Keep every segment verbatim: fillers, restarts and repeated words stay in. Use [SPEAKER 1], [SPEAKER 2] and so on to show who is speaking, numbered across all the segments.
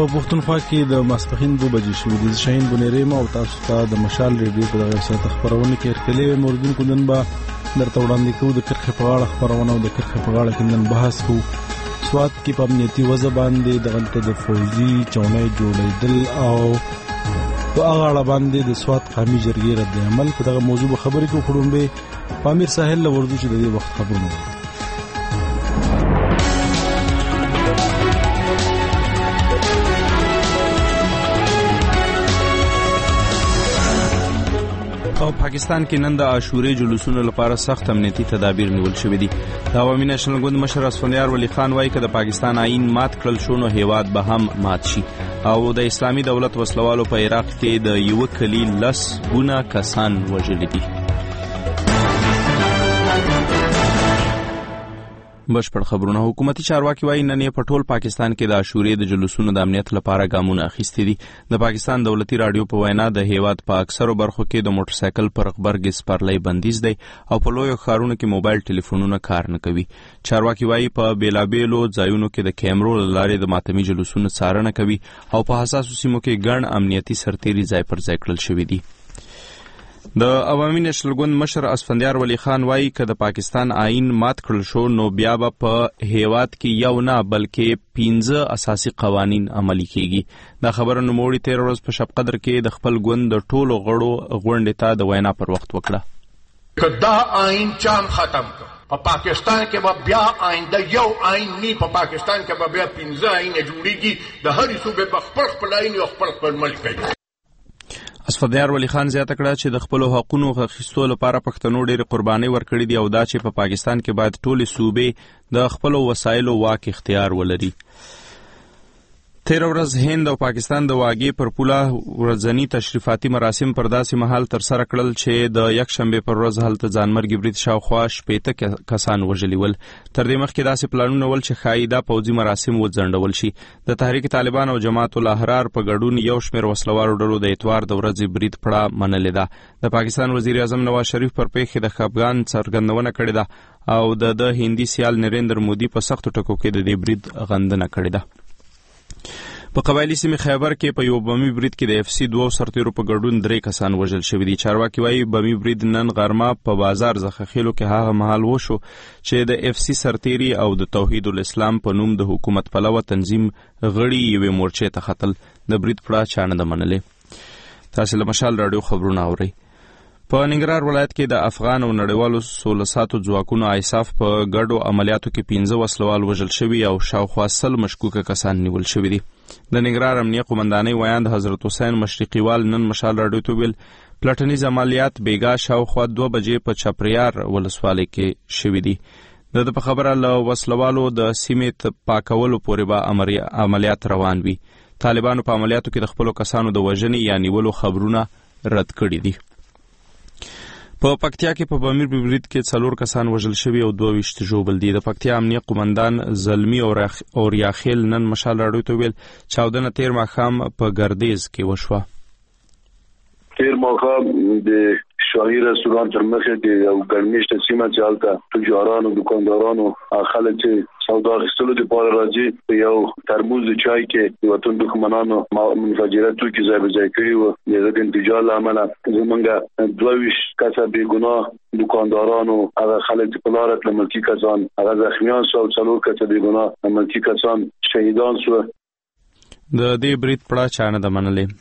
[SPEAKER 1] په پښتونخوا کې د ماسپښین دوه بجې شوې دي. شاهین بنيریم او تاسو ته د مشال ریډیو په دغه ساعت خبرونه کې هرکلی موردونکو نن به درته وړاندې کوو د کرښې په غاړه خبرونه او د کرښې په غاړه کې نن بحث کوو. سوات کې په امنیتي وضع باندې دغلته د فوجي چونې جوړېدل او په هغه اړه باندې د سوات قومي جرګې رد عمل په دغه موضوع به خبرې کوو. خړومبه په امیر ساحل له ورځو چې د دې وخت خبرونه او پاکستان کې نن د عاشورې جلوسونو لپاره سخت امنیتي تدابیر نیول شوې دي. د عوامي نېشنل ګوند مشر اسفندیار ولی خان وایي چې د پاکستان آئین مات کړل شو نو هیواد به هم مات شي. او د اسلامي دولت وسلوالو په عراق کې د یو کلی لس ګونه کسان وژلي دي. بشپړ خبرونه. حکومتي چارواکي وایي نن یې په ټول پاکستان کې د عاشورې د جلوسونو د امنیت لپاره ګامونه اخیستي دي. د پاکستان دولتي رادیو په وینا د هیواد په اکثرو برخو کې د موټر سایکل پر غبرګ سپرلۍ بندیز دی او په لویو ښارونو کې موبایل ټلیفونونه کار نه کوي. چارواکي وایي په بیلابیلو ځایونو کې د کیمرو له لارې د ماتمي جلوسونو څارنه کوي او په حساسو سیمو کې ګڼ امنیتي سرتیري ځای پر ځای کړل شوي دي. د عوامي نېشنل ګوند مشر اسفندیار ولی خان وایي که د پاکستان آئین مات کړل شو نو بیا به په هیواد کې یو نه بلکې پنځه اساسي قوانین عملي کیږي. دا خبره نوموړي تیر ورځ په شب قدر کې د خپل ګوند د ټولو غړو غونډې ته د وینا پر وخت وکړه.
[SPEAKER 2] که دا آئین چام ختم کړ په پاکستان کې به بیا آئنده یو آئین نی په پاکستان کې به بیا پنځه آئین جوړیږي د هرې صوبې په خپل خپل آئین او خپل خپل ملک کوي.
[SPEAKER 1] اسفندیار ولی خان زیاته کړه چې د خپل حقوقو اخیستو لپاره پښتنو ډېر قرباني ورکړي دي او دا چې په پاکستان کې باید ټولې صوبې د خپل وسایلو واک اختیار ولري. تیر ورځ هند او پاکستان د واګې پر پوله ورځنی تشریفاتي مراسم پر داسې مهال تر سره کړل چې د یک شنبه پر ورځ هلته ځانمرګي برید شاوخوا شپېته کسان وژلي ول. تر دې مخکې داسې پلانونه ول چې ښایي دا پوځي مراسم وځنډول شي. د تحریک طالبان او جماعت الاحرار په ګډون یو شمېر وسلوالو ډلو د اتوار د ورځې برید پړه منلې ده. د پاکستان وزیر اعظم نواز شریف پر پیښې د خفګان څرګندونه کړې ده او د د هندي سیال نریندر مودي په سختو ټکو کې د دې برید غندنه کړې ده. په قبایلي سیمې خیبر کې په یو بمي برید کې د اف سی دوه سرتیرو په ګډون درې کسان وژل شوي دي. چارواکي وایي بمي برید نن غرمه په بازار زخخیلو کې هغه مهال وشو چې د اف سی سرتیري او د توحید الاسلام په نوم د حکومت پلوه تنظیم غړي یوې مورچې ته ختل. د برید پړه چا نه ده منلې. تاسو له مشال راډیو خبرونه اورئ. په ننګرهار ولایت کې د افغان او نړیوالو سوله ساتو ځواکونو آیساف په ګډو عملیاتو کې پنځه وسلوال وژل شوي او شاوخوا سل مشکوکه کسان نیول شوي دي. د ننګرهار امنیه قومندانۍ ویاند حضرت حسین مشرقیوال نن مشال راډیو ته ویل پلټنیز عملیات بیګا شاوخوا دوه بجې په چپریار ولسوالۍ کې شوي دي. د ده په خبره له وسلوالو د سیمې پاکولو پورې به عملیات روان وي. طالبانو په عملیاتو کې د خپلو کسانو د وژنې یا نیولو خبرونه رد کړي دي. په پکتیا کې په بمي برید کې څلور کسان وژل شوي او دوه ویشت ژوبل دي. د پکتیا امنیه قومندان زلمی او ریاخیل نن مشال راډیو ته ویل چاودنه تیر ماښام په ګردیز کې وشوه.
[SPEAKER 3] تیر ماښام د شاهي رستوران تر مخې د یو ګرمېشته سیمه چې هلته تجارانو دکاندارانو خلک چې سودا اخیستلو دپاره راځي په یو ترموز د چای کې د وطن دښمنانو منفجره توکي ځای په ځای کړي وو. د هغه د انفجار له امله زموږ دوه ویشت کسه بېګناه دکاندارانو هغه خلک چې په لاره تله ملکي کسان هغه زخمیان سو او څلور کسه بېګناه ملکي کسان شهیدان سوه.
[SPEAKER 1] د دې برید پړه چا نه ده منلې.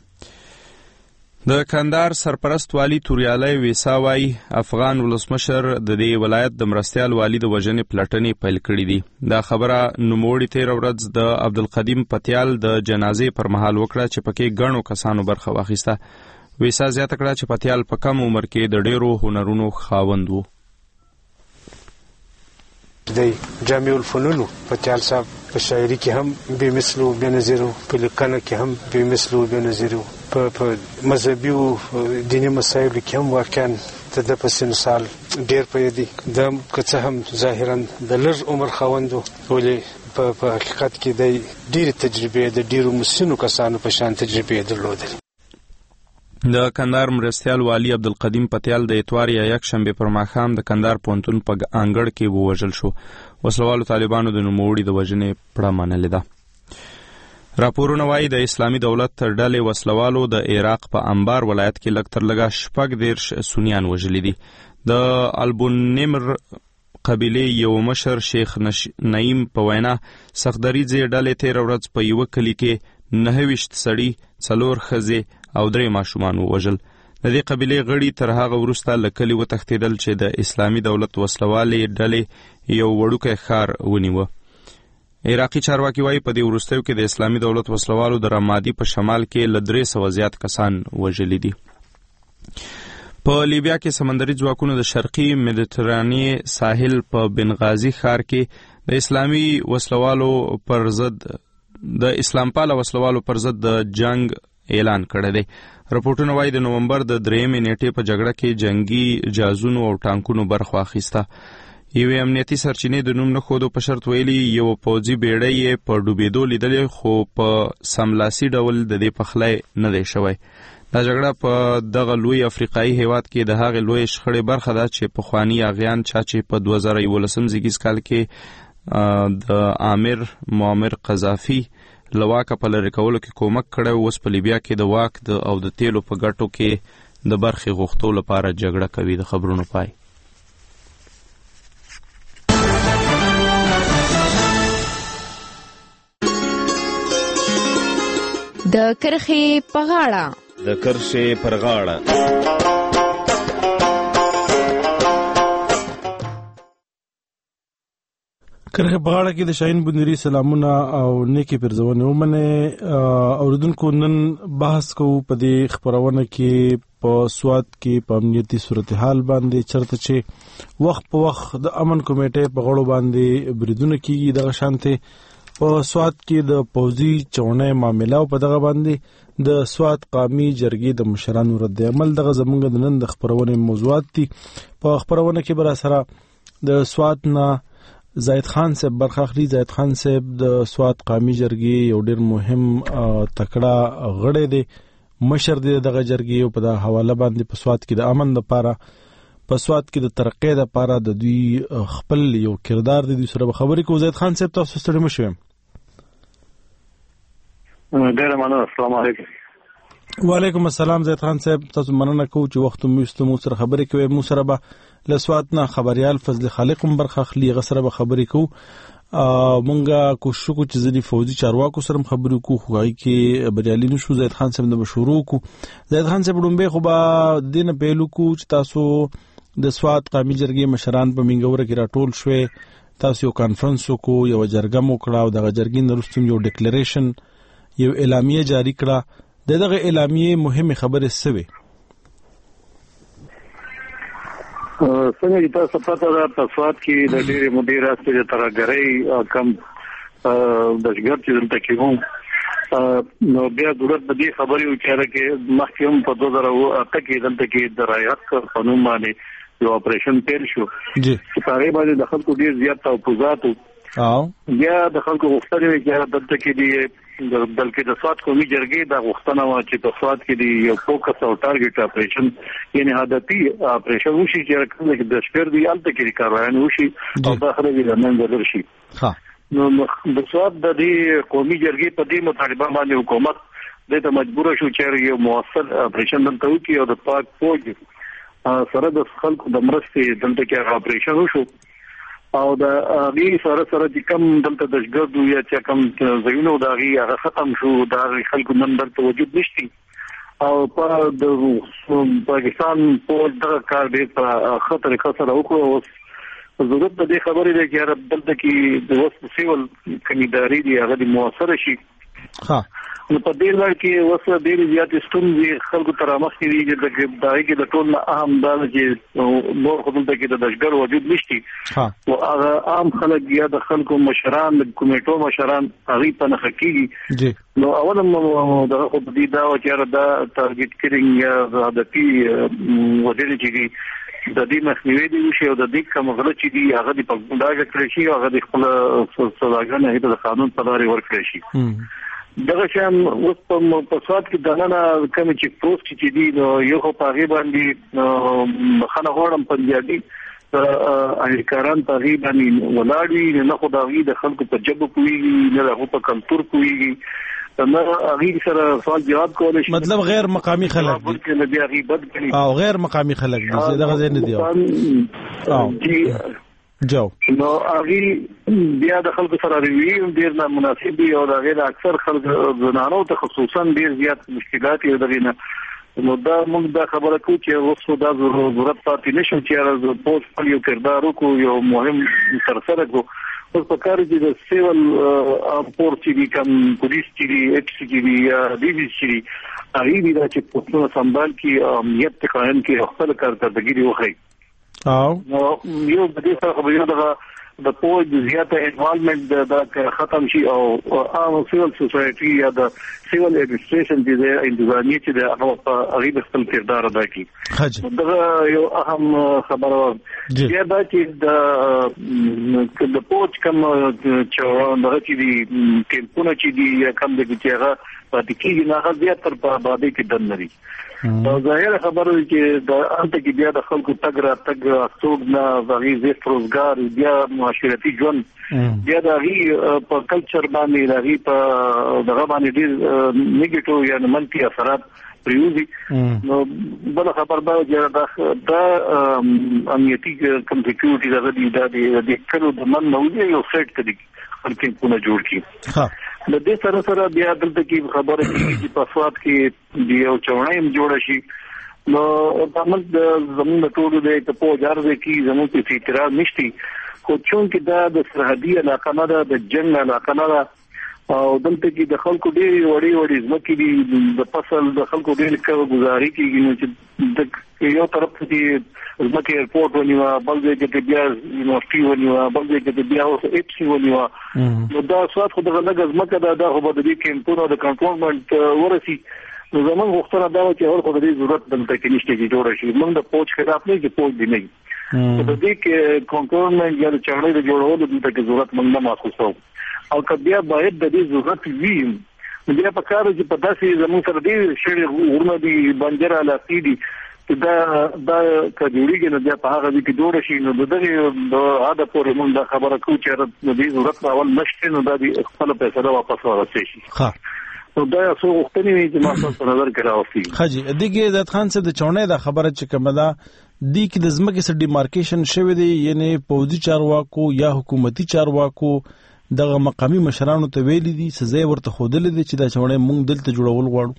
[SPEAKER 1] د کندهار سرپرست والی توریالی ویسا وایي افغان ولسمشر د دې ولایت د مرستیال والی د وژنې پلټنې پیل کړي دي. دا خبره نوموړي تیر ورځ د عبدالقدیم پتیال د جنازې پر مهال وکړه چې پکې ګڼو کسانو برخه واخیسته. ویسا زیاته کړه چې پتیال په کم عمر کې د ډېرو هنرونو خاوند وو.
[SPEAKER 4] د جامع الفنون پتیال صاحب په شاعري کې هم بې مثل و بې نظیر و، په لیکنه کې هم بې مثل و بې نظیر و، په مذهبي او دیني مسایلو کې هم واقعا د ده په سن سال ډېر پوه دی. دا که څه هم ظاهرا د لږ عمر خاوند و ولې په حقیقت کې د ډېرې تجربې د ډېرو مسنو کسانو په شان تجربې درلودلې.
[SPEAKER 1] د کندهار مرستیال والی عبدالقدیم پتیال د اتوار یا یک شنبه پر ماښام د کندهار پوهنتون په انګړ کې ووژل شو. وسلوالو طالبانو د نوموړي د وژنې پړه منلې ده. راپورونه وایي د اسلامي دولت ډلې وسلوالو د عراق په انبار ولایت کې لږ تر لږه شپږ دېرش سنیان وژلي دي. د البونیمر قبیلې یو مشر شیخ نعیم په وینا سختدریځې ډلې تېره ورځ په یوه کلي کې نهه ویشت سړي، څلور ښځې او درې ماشومان ووژل. د دې قبیلې غړي تر هغه وروسته له کلي وتښتېدل چې د اسلامي دولت وسلوالې ډلې یو وړوکی ښار ونیوه. عراقي چارواکي وایي په دې وروستیو کې د اسلامي دولت وسلوالو د رمادي په شمال کې له درې سوه زیات کسان وژلي دي. په لیبیا کې سمندري ځواکونو د شرقي مدیترانې ساحل په بنغازي ښار کې د اسلامي وسلوالو پر ضد د اسلام پاله وسلوالو پر ضد د جنگ اعلان کړی دی. رپورټونه وایي د نومبر د درېیمې نیټې په جګړه کې جنگي جهازونو او ټانکونو برخه اخیسته. یوې امنیتي سرچینې د نوم نه ښودو په شرط ویلي یو پوځي بیړۍ یې په ډوبېدو لیدلې، خو په سملاسي ډول د دې پخلی نه دی شوی. دا جګړه په دغه لوی افریقایي هیواد کې د هغې لوی شخړې برخه ده چې پخواني اغیان چا چې په دوه زره یولسم زیږیز کال کې د عامر معمر قذافي له واکه په لرې کولو کې کومک کړی، اوس په لیبیا کې د واک او د تیلو په ګټو کې د برخې غوښتو لپاره جګړه کوي. د خبرونو پای.
[SPEAKER 5] د کرښې په غاړه
[SPEAKER 6] د کرښې پر غاړه
[SPEAKER 7] کرښې په غاړه کې د شاهین بندري سلامونه او نیکی پرزونې ومنه. اوریدونکو نن بحث کوو په دې خبرونه کې په سواد کې په امنیتي صورتحال باندې چرته چې وخت په وخت د امن کمیټې په غړو باندې بریدونه کیږي. دغه شانته په سواد کې د پوځي چونې معاملې او په دغه باندې د سواد قومي جرګې د مشرانو رد عمل دغه زمونږ د نن د خبرونه موضوعات دي. په خبرونه کې بر سره د سواد نه زاید خان صاحب برخه اخلي. زاید خان صاحب د سواد قومي جرګې یو ډېر مهم تکړه غړی دی، مشر دی دغه جرګې، او په دغه حواله باندې په سواد کې د امن لپاره، په سواد کې د ترقۍ لپاره د دوی خپل یو کردار دی. دوی سره به خبرې کوو. زاید خان صاحب تاسو ستړي مه شئ.
[SPEAKER 3] ډېره مننه. السلام علیکم.
[SPEAKER 7] وعلیکم السلام. زاید خان صاحب تاسو مننه کوو چې وخت مو یوستو مو سره خبرې کوئ. مو سره به له سواد نه خبریال فضل خالق هم برخه اخلي، هغه سره به خبرې کوو. مونږه کوشش وکړو چې ځینې فوجي چارواکو سره هم خبرې وکړو، خو هغې کې بریالي نه شو. زاید خان صاحب نه به شروع وکړو. زاید خان صاحب لومبۍ خو به دې نه پیل وکړو چې تاسو د سواد قومي جرګې مشران په مینګوره کې راټول شوې، تاسو یو کانفرنس وکړو، یو جرګه مو کړه، او دغه جرګې نه وروسته یو ډیکلریشن، یو اعلامیه جاری کړه. د دغه اعلامیې مهمې خبرې څه وې؟
[SPEAKER 3] څنګه چې تاسو پته ده په سواد کې د ډېرې مودې راستې د ترهګرۍ کم دهشتګرد چې دلته کې وو، نو بیا ضرورت په دې خبرې وکړه چې مخکې هم په دوه زره اته کې دلته کې د رایحت قانون باندې یو اپریشن پیل شو چې په هغې باندې د خلکو ډېر زیات تحفظات وو. بیا د خلکو غوښتنې وې چې دلته کې د بلکې د سواد قومي جرګې دا غوښتنه وه چې په سواد کې د یو فوکس او ټارګېټ اپریشن، یعنې هدفي اپریشن وشي چې کوم کې دهشتګرد وي هلته کې کاروایانې وشي او دا خلک یې له منځه لرې شي. نو د سواد د دې قومي جرګې په دې مطالبه باندې حکومت دې ته مجبوره شو چې یو مؤثر اپریشن دلته وکړي او د پاک فوج سره د خلکو د مرستې دلته کې اپریشن وشو. او د هغې سره سره چې کوم دلته دهشتګرد یا چې کوم ځایونه د هغې هغه ختم شو، د هغې خلکو نن دلته وجود نشتی. او په د پاکستان پوځ دغه کار ډېر په ښه طریقه سره وکړو. اوس ضرورت د دې خبرې دی چې دلته کې د اوس سیول کوم ادارې دي هغه دې مؤثره شي. نو په دې لړ کې اوس ډېرې زیاتې ستونزې خلکو ته رامخکې دي چې د هغې کې د ټول نه اهم دا ده چې نور خو دلته کې د دهشتګرد وجود نشتی، او هغه عام خلک یا د خلکو مشران، د کمیټو مشران هغې په نښه کېږي. نو اول هم دغه خو په دې دا وه چې دا ټارګېټ کیلینګ یا هدفي وژنې چې دي د دې مخنیوی دې وشي او د دې کوم غله چې دي هغه دې په ګونډاګه کړی شي، هغه دې خپله سزاګانې هغې ته د قانون په لارې ورکړی شي. دغه شان اوس په سواد کې دننه کومې چیک پوسټ چې دي نو یو خو په هغې باندې بخښنه غواړم پنجابي اهلکاران په هغې باندې ولاړ وي، نه خو د هغې د خلکو په ژبه پوهېږي، نه د هغو په کلتور پوهېږي، نو هغه سره سوال جواب کولای شي.
[SPEAKER 7] مطلب غیر مقامی خلک دي
[SPEAKER 3] بلکې نه بیا غي بد کړي
[SPEAKER 7] او غیر مقامی خلک دي چې دغه ځای نه دی او جو
[SPEAKER 3] نو هغه بیا د خلکو سره ریویو ډیر نه مناسب دي او دا غیر اکثر خلک زنانو ته خصوصا ډیر زیات مشکلات یې دغینه. نو دا موږ دا خبره کوو چې اوس دا ضرورت پاتې نشو چې راز پوس په یو کردار کو یو مهم سرسره کو اوس په کار کې د سیول امپور چې کوم پولیس چې ایکس چې یا ډي بي چې هغه دا چې په سمبال کې امنیت قائم کې خپل کارکړدګي وخی
[SPEAKER 7] او
[SPEAKER 3] یو د دې سره خبرې دا د پوج زیاته انوالومنت دا ختم شي او عام سیول سوسایټي یا د سیول اډمنسټریشن د انتظامی چې د هغه غریب خپل کردار ادا کوي. دا یو اهم خبره ده دا چې د د پوج کوم چې دغه چې دی کمپونه چې دی کوم د کیغه پاتې کیږي نه هغه زیات تر په باندې کې دن لري. دا ظاهر خبره چې د انت کې بیا د خلکو تګ را تګ اکتوب نه غوي زیات روزګار بیا معاشرتي ژوند بیا د غي په کلچر باندې د غي په دغه باندې ډیر نیگیټیو یا منفي اثرات پریوزي. نو بل خبر دا چې دا امنیتي کم سکیورټي دغه دی د د کلو د من نو یو سیټ کړي خلک په نه جوړ کی. ها د دې سره سره بیا دلته کې خبره کیږي چې په سواد کې دی او چونایم جوړ شي. نو د موږ د زموږ ټول د په جارځ کې زموږ په اعتراض نشتی خو چون کې دا د سرحدي علاقه نه د جنگ علاقه نه او دلته کې د خلکو ډېری وړي وړي ځمکې دي د فصل د خلکو ډېر کار گزاري کیږي چې د یو طرف کې ځمکې ایرپورټ ونیو بل ځای کې بیا یونیورسيټي ونیو بل ځای کې بیا اوس اپ سي ونیو. نو دا سواد خو دغه لږ ځمکه دا د خو د دې کمپونو د کنټرولمنت ورسي. نو زموږ وختونه دا چې اور خو د دې ضرورت دلته کې نشته چې جوړ شي. موږ د پوج خلاف نه چې پوج دی نه د دې کې کنټرولمنت یا چاړې د جوړولو دلته کې ضرورت موږ نه محسوسو او کبیا باید د دې ضرورت وي بیا په کار چې په داسې زموږ سره دې شړې ورونه دي بنجر علاقې دي دا دا کډوړي نه بیا په هغه کې جوړ شي. نو دغه د عادت پورې موږ دا خبره کوو چې د دې ضرورت اول نشته نو دا د خپل پیسې واپس ورسې شي. ها نو دا څو وختونه چې ما په نظر کې راوستي.
[SPEAKER 7] خاجي دغه د خان سره د چونې د خبره چې کومه ده د کې د ځمکې سره ډیمارکیشن شوی دی یعنی پوځي چارواکو یا حکومتي چارواکو دغه مقامی مشرانو ته ویلي دي سزا ورته خودل دي چې دا چونې مونږ دلته جوړول غواړو.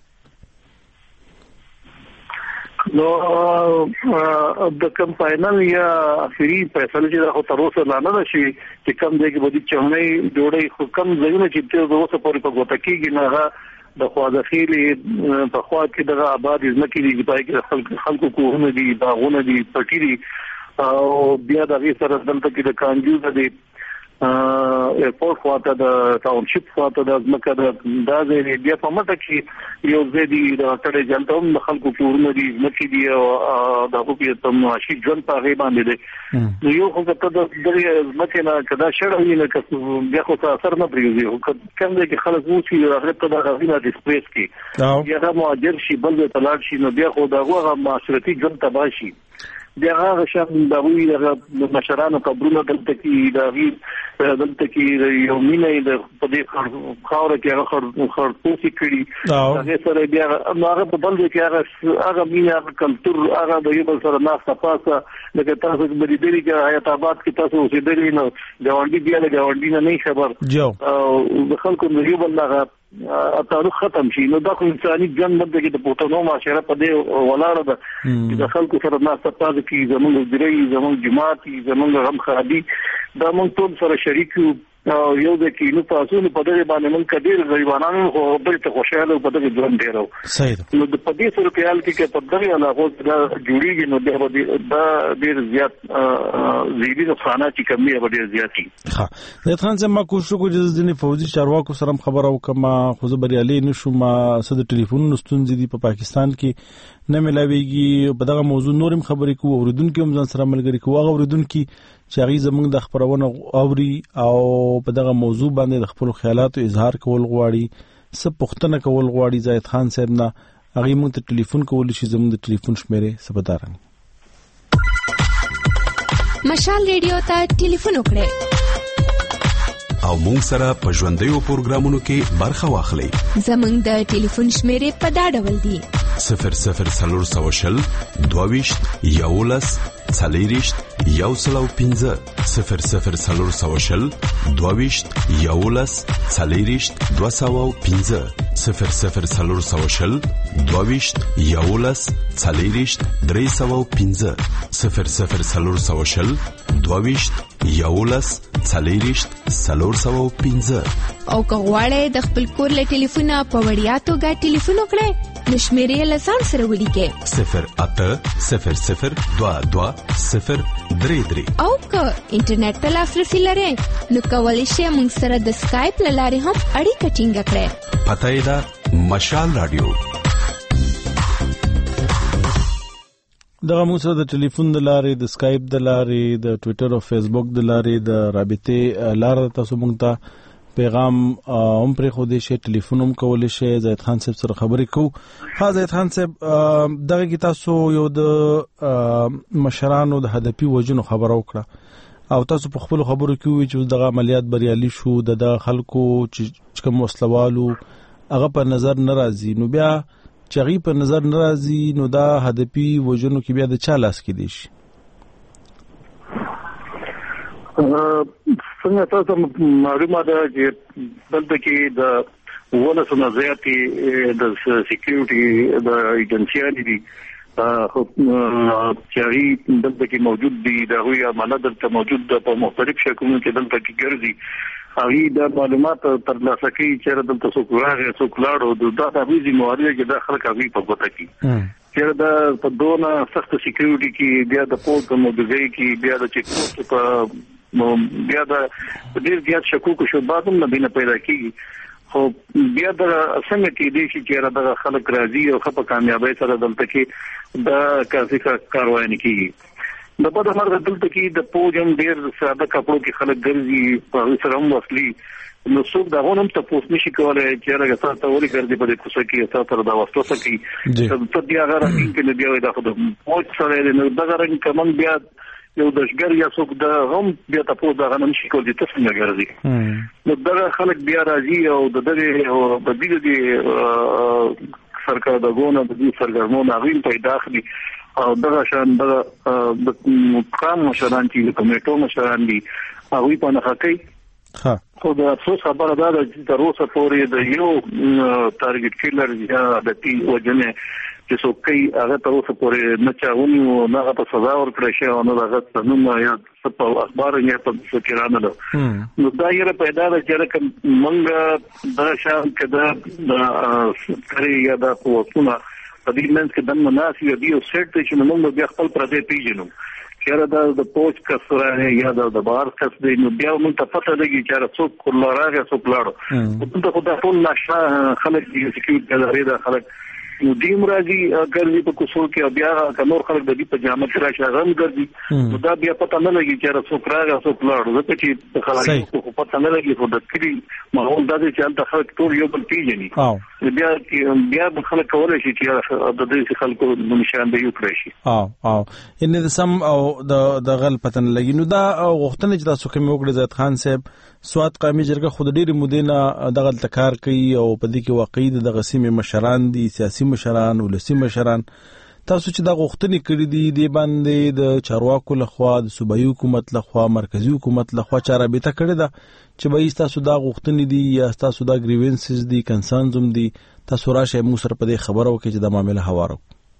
[SPEAKER 3] نو د کمپاینل یا اخیری فیصله چې خو تر اوسه نه ده شي چې کوم ځای کې به چونې جوړي خو کوم ځایونه چې تر اوسه پورې په ګوته کېږي نه د خوازخیلې په خوا کې دغه آباد ځمکې دي په کې خلکو خلکو کوونه دي باغونه دي پټي دي او بیا د غي سره دلته کې د کانجو د ایرپورټ خواته د ټاونشپ خواته د ځمکه د دازې بیا په مټه کې یو ځای دی د ټړې جلتهم د خلکو کورونه دي ځمکې دي او د حکومت ته معاشي ژوند په غي باندې دي. نو یو خو ته د ځمکې نه کدا شړوي نه کس بیا خو اثر نه پریږي او کوم ځای کې خلک وو چې هغه ته د غوینه ډیسپلیس کی یا د مهاجر شي بل ځای ته لاړ شي نو بیا خو دا هغه معاشرتي ژوند تباه شي. بیا هغه شم د وی د مشرانو قبرونه دلته کې د وی دلته کې یو مینه د په دې خاور کې هغه خرطوسي کړي هغه سره بیا هغه په بل کې هغه هغه مینه کلتور هغه د یو بل سره ناسه پاسه لکه تاسو د بریدري کې حیات آباد کې تاسو اوسېدلی نو ګاونډي بیا د ګاونډي نه خبر او د خلکو نو بل هغه تعلق ختم شي. نو دا خو انساني ژوند باندې کې د پښتنو معاشره په دې ولاړه ده چې د خلکو سره ناسه پاسه کې زموږ درې زموږ جماعت زموږ غم خادي دا موږ ټول سره شریک او یو د کینو تاسو په دې باندې موږ کډیر غریبانو خو بل ته خوشاله په دې ژوند ډیرو
[SPEAKER 7] صحیح.
[SPEAKER 3] نو د پدې سره خیال کې چې په دغه علاقو دا جوړیږي نو دا ډیر زیات زیری نقصانات چې کمی به ډیر زیاتی.
[SPEAKER 7] ها د خان زما کوشش کوم چې د فوجي چارواکو سره خبره وکم خو زبريالي نشم صد ټلیفون نستون دي په پاکستان کې نه ملاويږي په دغه موضوع نورم خبرې کوو اوریدونکو هم ځان سره ملګری کوو هغه اوریدونکو چې هغه زمونږ د خبرونه اوري او په دغه موضوع باندې د خپل خیالاتو اظهار کول غواړي څه پوښتنه کول غواړي زاهد خان صاحب نه هغه موږ ته ټلیفون کول شي زمونږ د ټلیفون شمیره سبدارن
[SPEAKER 5] مشال ریډیو ته ټلیفون وکړئ
[SPEAKER 6] او مونږ سره په ژوندیو پروګرامونو کې برخه واخلئ.
[SPEAKER 5] زموږ د ټلیفون شمیرې په دا ډول دي:
[SPEAKER 6] صفر صفر څلور سوه شل دوه ویشت یولس څلېرویشت یو سل او پنځه صفر صفر څلور سوه شل دوه ویشت یولس څلېرویشت دوه سوه او پنځه صفر صفر څلور سوه شل دوه ویشت یولس څلېرویشت درې سوه او پنځه صفر صفر څلور سوه شل دوه ویشت یولس څلېرویشت څلور سوه او پنځه.
[SPEAKER 5] او که غواړئ د خپل کور له ټلیفونه په وړیا توګه ټلیفون وکړئ نو شمیرې له ځان سره ولیکئ: صفر اته صفر صفر دوه دوه صفر درې درې. او که انټرنیټ ته لاسرسي لرئ نو کولی شئ موږ سره د سکایپ له لارې هم اړیکه ټینګه کړئ.
[SPEAKER 6] پته یې ده مشال رادیو.
[SPEAKER 7] دغه موږ سره د ټلیفون د لارې، د سکایپ د لارې، د ټویټر او فیسبوک د لارې د رابطې لاره تاسو موږ ته پیغام هم پرې خو دې شي، ټلیفون هم کولی شي. زاهد خان صاحب سره خبرې کوو. ها زاهد خان صاحب، دغه کې تاسو یو د مشرانو د هدفي وجونو خبره وکړه او تاسو په خپل خبرو کې وی چې دغه عملیات بریالي شو، د خلکو چې کوم وسلوالو هغه په نظر ناراضي، نو بیا چې هغه په نظر ناراضي نو دا هدفي وجونو کې بیا د چا لاس کې دي شي؟
[SPEAKER 3] څنګه تاسو معلومه ده چې دلته کې د ولس نظریاتي د سکیورټي د ایجنسیانو دي چې دلته کې موجود دي، د هغوی عمله دلته موجود ده په مختلف شکلونو کې دلته کې ګرځي. هغه د معلومات ترلاسه کوي چې دلته څوک راغی څوک لاړو، دا د هغوی ذمہواري ده چې دا خلک هغوی په ګوته کې چې دا په دونه سخت سکیورټي کې بیا د پولیس موجودګۍ کې بیا د چیک پوسټ په بیا د ډېر زیات شکوک شوبات هم نه بینه پیدا کیږي. خو بیا د څنګه کې دي چې دا خلک راځي او خپل کامیابی سره دلته کې د کافي کاروایی نه کیږي. د په دغه مرګ دلته کې د پوجم ډېر ساده کپړو کې خلک ګرځي، په سره هم وصلي، نو څوک دا غونم ته پوس نشي کولای چې هغه تاسو ولې ګرځي په دې کوڅه کې تاسو سره دا واسطه کوي ته بیا هغه راځي چې بیا دا خو د پوج سره نو دغه رنګ کمن بیا یو دشګر یا څوک دا هم بیا تاسو دا غنم شي کولای تاسو څنګه ګرځي. نو دغه خلک بیا راځي او د دغه په دې دې سرکار د غونډه د دې سرګرمو ناوین پیدا اخلي او دغه شان دغه د مقام مشران چې کمیټو مشران دي هغه په نه کوي. ها خو دا څه خبره ده چې تر اوسه پورې د یو ټارګټ کیلر یا د تی وجنه چې څوک هغه تر اوسه پورې نه چاوني او نه په سزا ورکړی شي او نه هغه قانون یا په اخبار یې په فکرانه ده. نو دا یې پیدا ده چې کوم منګه د شان کده د کری یا د قوتونه په دې منځ کې د مناسب دی او سیټ چې موږ بیا خپل پردې پیژنو چیرې دا د پوج کسره یا د بار کس دی، نو بیا موږ ته پته لګي چې څوک کله راغی څوک لاړو. نو ته خدای ټول نشه خلک دي سکیورټي لري دا خلک نو دیم راځي ګرځي په کوڅو کې بیا نور خلک د دې په جامه کې راشي غم ګرځي، نو دا بیا پته نه لګي چې څوک راغی څوک لاړو. ځکه چې خلک خو پته نه لګي خو د کلی ماحول دا چې هلته خلک ټول یو بل پیژني بیا بیا خلک کولای شي چې د دې خلکو نشاندهي وکړي شي.
[SPEAKER 7] او او ان د سم او د غل پته نه لګي. نو دا غوښتنه چې تاسو کوم وکړه زاهد خان صاحب، سواد قومي جرګه خود ډېر مودینه دغه تکار کوي او په دې کې واقعي د غسیمه مشران دي، سیاسي مشران، ولسی مشران، تاسو چې دا غوښتنې کړې دي د باندې د چارواکو لخوا، د صوبایي حکومت لخوا، مرکزی حکومت لخوا چاره به تا کړې ده چې به تاسو دا غوښتنې دي یا تاسو دا گریوینسز دي کنسرنز هم دي، تاسو راشه موږ سره په دې خبرو کې چې د معاملې حوارو.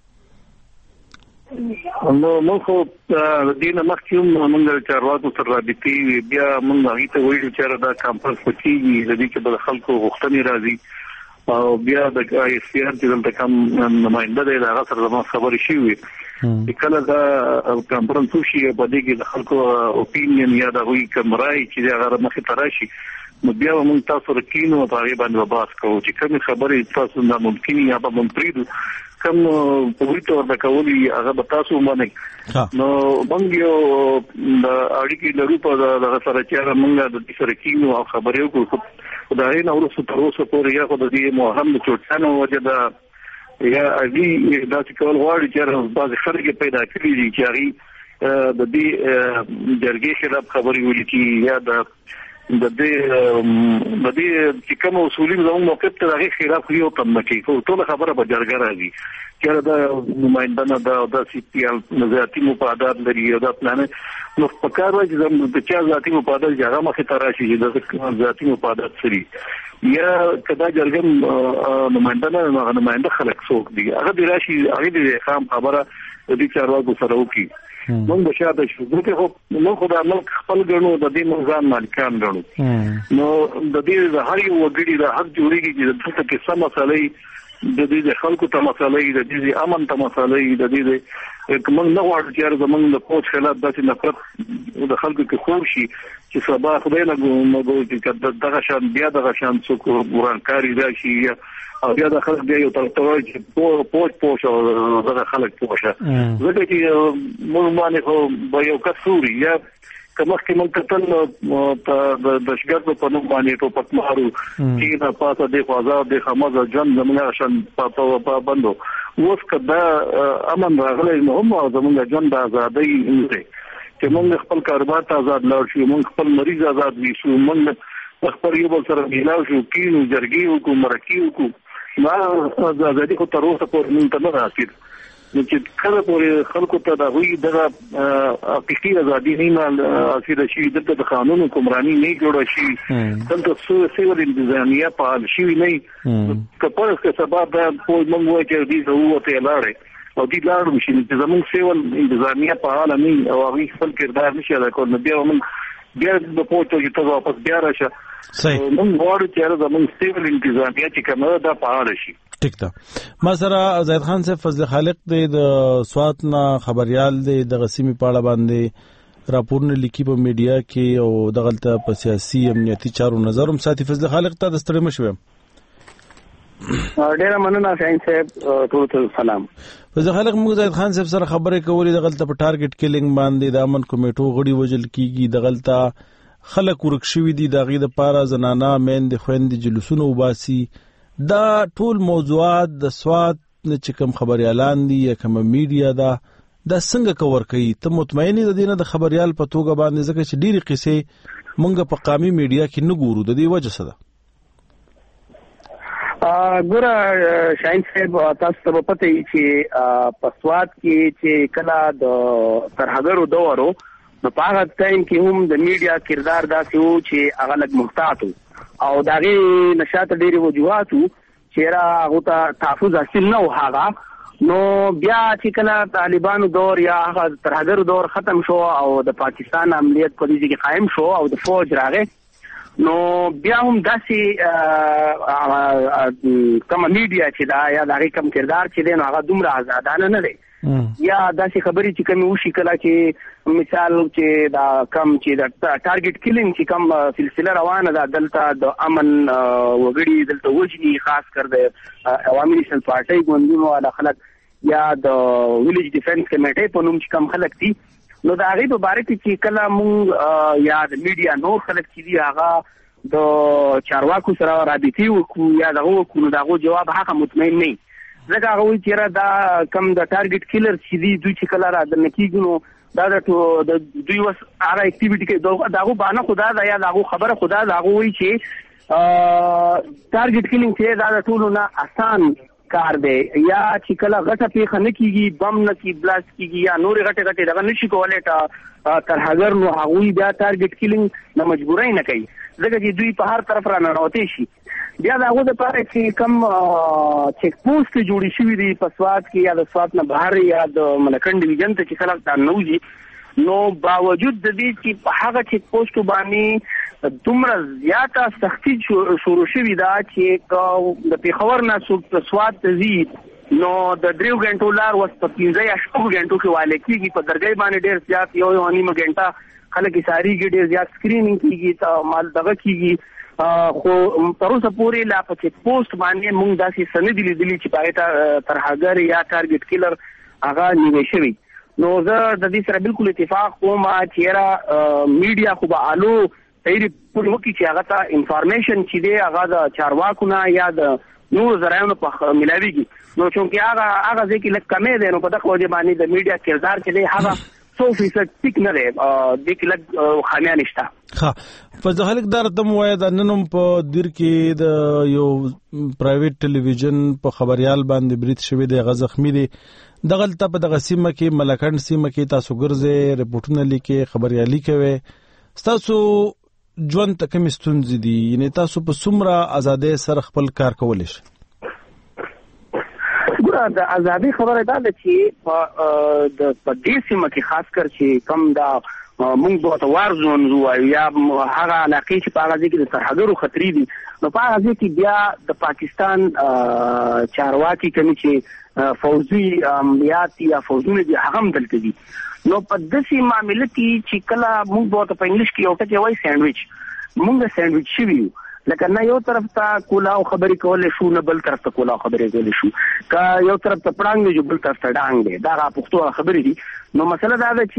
[SPEAKER 3] نو موږ خو د دې نه مخکې موږ چارواکو سره رابطې بیا موږ هغه ته ویل چې دا کمپاین کوي د دې چې د خلکو غوښتنې راځي او بیا د آی سی آر چې دلته کوم نماینده دی هغه سره زموږ خبرې شي وي چې کله دا کمپاین شي په دې کې د خلکو اپینین یا د وی کمرای چې هغه مخې تراشي نو بیا موږ تاسو رکینو په هغه باندې باس کوو چې کوم خبرې تاسو نه ممکن یا به ممکن کوم په وی تور د کولی هغه به تاسو باندې نو موږ یو د اړیکې لرو په دغه سره چې موږ د دې سره کینو او خبرې وکړو دا نه اورسو تر اوسه پورې یا خو د دې مهم چوټانو وجه دا یا اږي دا چې کول غواړي چې بعض خلک پیدا کړي دي چې هغه د دې جرګې خلاف خبرې ولیکي یا د د دې د دې چې کوم اصولي زموږ موقف ته هغه خلاف یو تم کې خو ټول خبره به جرګه راځي چې دا نمائنده نه دا د سی پی ال نظارتي مفادات لري او دا پلان نو په کار وایي چې د چا ذاتي مفادات ځای مخه ته راشي چې د ذاتي مفادات سری یا کدا جرګه نمائنده نه نمائنده خلک څوک دي هغه د راشي هغه د خام خبره د دې چارواکو سره وکړي موږ به شاته شو دغه خو نو خدای ملک خپل ګڼو د دې موږ مالکان ګڼو نو د دې د هر یو وګړي د حق جوړیږي چې د څه کې سم مسالې د دې د خلکو ته مسالې د دې امن ته مسالې د دې کوم نه وړ چې زمونږ د پوښ خلاف داسې نفرت د خلکو کې خور شي چې سبا خدای نه ګوري چې دغه شان بیا دغه شان څوک ورانکاری راشي او بیا د خلک بیا یو تلتوي چې پوه پوه پوه دغه خلک پوښه زه چې موږ باندې خو به یو کسوري یا کله چې موږ کتل د شګر په نوم باندې په پټمارو چې نه پاتې د فضا د خمازه جن زموږ شان پاتو په بندو اوس کدا امن راغلی نو هم زموږ جن د ازادۍ نه چې موږ خپل کاروبار ته آزاد لاړ شو موږ خپل مریض آزاد وي شو موږ خپل یو بل سره ملاو شو کینو جرګي او مرکی او ما ازادي خو تر اوسه پورې مونږ ته نه راځي چې کله پورې خلکو ته د وی دغه حقيقي ازادي نه حاصل شي د قانون حکمرانی نه جوړ شي دلته څو سیول انتظامیه په شي نه کپره که سبب د په موږ چې دې ضرورت لاړې او دې لاړو شي چې زموږ سیول انتظامیه په حال نه او هغه خپل کردار نشي ادا کول نو بیا موږ بیا د پوهټو چې تاسو واپس بیا راشه
[SPEAKER 7] صحیح
[SPEAKER 3] موږ غواړو چې زموږ سیول انتظامیه چې کومه دا فعال شي
[SPEAKER 7] ټیک ده ما سره زید خان صاحب فضل خالق دی د سوات نه خبريال دی د غسیمي پاړه باندې راپورونه لیکي په میډیا کې او دغلطه په سیاسي امنیتي چارو نظر هم ساتي فضل خالق ته د ستړي مشوم
[SPEAKER 8] ډیره مننه شاهین صاحب ټول سلام
[SPEAKER 7] فضل خالق موږ زید خان صاحب سره خبرې کولې دغلطه په ټارګټ کیلینګ باندې د امن کمیټو غړي وجل کیږي دغلطه خلک ورکشوي دي دغه د پاره زنانه مین د خويند جلوسونه وباسي دا ټول موضوعات د سواد نه چې کوم خبريالان دي یا کوم میډیا دا د څنګه کور کوي ته مطمئن دي د دینه د خبريال په توګه باندې ځکه چې ډيري قصې مونږ په قامي میډیا کې نه ګورو د دې وجه څه ده
[SPEAKER 8] ګوره شاهین صاحب تاسو ته پته یي چې په سواد کې چې کله د ترهګرو دورو نو په هغه ټایم کې هم د میډیا کردار داسې وو چې هغه لږ محتاط وو او داغه نشاط ډېری وجوهاتو چې را هغه ته تحفظ حاصل نه و هغه نو بیا چې کله طالبانو دور یا هغه ترهګرو دور ختم شو او د پاکستان امنیت پالیسي کې قائم شو او د فوج راغې نو بیا هم داسې کوم میډیا چې دا یا دغه کم کردار چې دی نو هغه دومره آزادانه نه دی یا داسې خبرې چې کوم وشي کله چې مثال چې دا کم چې دا ټارګټ کیلینګ چې کم سلسله روانه ده دلته د امن وګړي دلته وجني خاص کر د عوامي نېشنل پارټي ګوندونو والا خلک یا د ویلیج ډیفنس کمیټې په نوم چې کم خلک دي نو دا غي په باره کې چې کله مونږ یا د میډیا نور خلک چې دي هغه د چارواکو سره رابطي وکړو یا دغه وکړو دغه جواب هغه مطمئن نه زګه هغه چې دا کم د ټارګټ کیلر چې دی دوی چې کله را د نکیګونو دا د دوی وس هغه اکټیویټي کې داغه باندې خدا دا یا داغه خبره خدا داغه وی چې ټارګټ کیلینګ چې دا ټولو نه آسان کار دی یا چې کله غټه پیخه نه کیږي بم نه کی بلاست کیږي یا نور غټه غټه دغه نشي کولای ته ترهګر نو هغه بیا ټارګټ کیلینګ نه مجبورای نه کوي ځکه چې دوی په هر طرف را ننوتي شي بیا داغه د پاره چې کم چیک پوسټ جوړی شوی دی په سواد کې یا د سواد نه بهر یا د ملکند ډیویژن ته چې خلک تا نوځي نو باوجود د دې چې په هغه چیک پوسټ باندې دومره زیاته سختی شروع شوې ده چې د پیښور نه څوک سواد ته ځي نو د دریو غنټو لار وس په پنځه یا شپږ غنټو کې والي کېږي په درګۍ باندې ډېر زیات یو یو نیمه غنټه خلک ساری کې ډېر زیات سکرینینګ کېږي ته مال دغه کېږي خو تر اوسه پورې لا په چیک پوسټ باندې موږ داسې سند لیدلي چې پاره ترهګر یا ټارګټ کیلر هغه نیوي شوی نو زه د دې سره بالکل اتفاق کوم چې را میډیا خو به الو تیری په وکی چې هغه ته انفارمیشن چې دی هغه د چارواکو نه یا د نور زراعونو په ملاویږي نو چې هغه هغه ځکه لکه کمې ده نو په دغه وجه باندې د میډیا کردار چې دی هغه سو فیصد ټیک نه دی د کله خامیان نشته.
[SPEAKER 7] ها فضل خالق دار تم وای د ننم په دیر کې د یو پرایویټ ټلویزیون په خبريال باندې بریټ شوی دی غزخمی دی دغلته په دغه سیمه کې ملکند سیمه کې تاسو ګرځي رپورټونه لیکي خبريالي کوي تاسو ژوند ته کوم ستونزې دي یعنی تاسو په څومره ازادۍ سره خپل کار کولای شئ؟
[SPEAKER 8] د ازادي خبره ده چې د دې سیمه کې خاص کر چې کم دا موږ د وار زون وایو یا هغه علاقې چې په هغه ځای کې د سرحدونو خطرې دي نو په هغه ځای کې بیا د پاکستان چارواکي کوي چې فوجي عملیات یا فوجونه دي هغه هم دلته دي نو په داسې معاملې کې چې کله موږ په انګلیش کې یو ټکی وایي سینډویچ موږ سینډویچ شوي لکه نه یو طرف ته کولاو خبرې کولې شو نه بل طرف ته کولاو خبرې کولې شو که یو طرف ته پړانګ دی بل طرف ته ډانګ دی دا پښتو خبرې دي نو مسله دا ده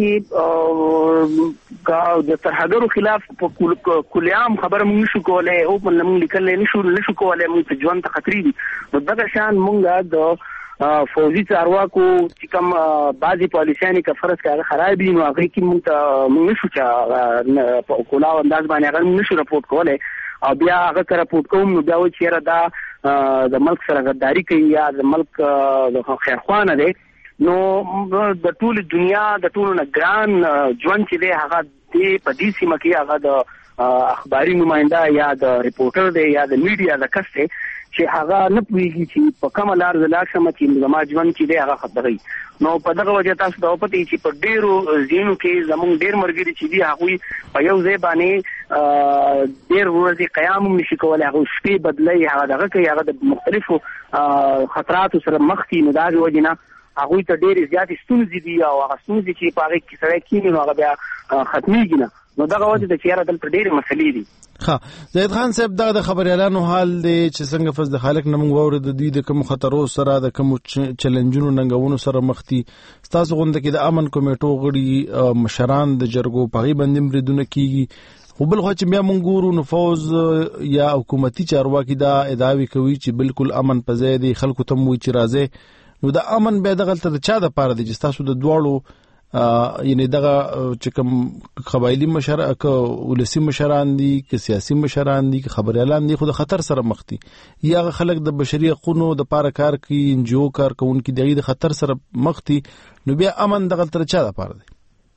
[SPEAKER 8] چې د سرحدونو خلاف په کلیام خبره موږ نشو کولای او په موږ لیکل نشو نشو کولای موږ ته ژوند ته خطرې دي نو دغه شان موږ د فوجي چارواکو چې کوم بعضي پالیسیانې که فرض کړه خرابې نو هغه کې موږ موږ نشو چې په کولاو انداز باندې هغه نشو رپورټ کولای او بیا هغه ته رپورټ کوم نو بیا و چیرې دا د ملک سره غداري کوي یا د ملک خیرخوانه دی نو د ټول دنیا د ټول نه ګران ژوند چې دی هغه د په دې سیمه کې هغه د اخباري نماینده یا د ریپورټر دی یا د میډیا د کس دی چې هغه نه پوهیږي چې په کومه لار زلاړ شم چې زما ژوند چې دی هغه خطري نو په دغه وجه تاسو دا پته چې په ډیرو ځینو کې زموږ ډیر مرګري چې دی هغه په یو ځای باندې ډیر ورځې قیام نشي کولای هغه شپې بدلای هغه دغه کوي هغه د مختلفو خطراتو سره مخ کی نو دا وجه نه هغه ته ډیر زیات ستونزې دي او هغه ستونزې چې په هغه کې سره کېږي نو هغه بیا ختميږي نه نو دغه وجه د چیرې دلته ډېرې مسلې دي.
[SPEAKER 7] ها زید خان صاحب دغه د خبريالانو حال دی چې څنګه فضل خالق نمنګ وره د دې د کوم خطرو سره د کوم چیلنجونو ننګونو سره مخ دي تاسو غونډه کې د امن کمیټو غړي مشران د جرګو پغی باندې مریدونه کیږي خو بل خو چې بیا مونږ ګورو نفوذ یا حکومتي چارواکي دا ادعاوي کوي چې بالکل امن په ځای دی خلکو ته مو چې راځي نو د امن به دغه ته چا د پاره دي چې تاسو د دواړو یعنی دغه چې کوم قبایلی مشر که ولسی مشران دي که سیاسي مشران دي که خبريالان دي خو د خطر سره مخ دي یا خلک د بشري حقوقو د پاره کار کوي انجو کار کوونکي د د خطر سره مخ دي نو بیا امن دغه تر چا د پاره دي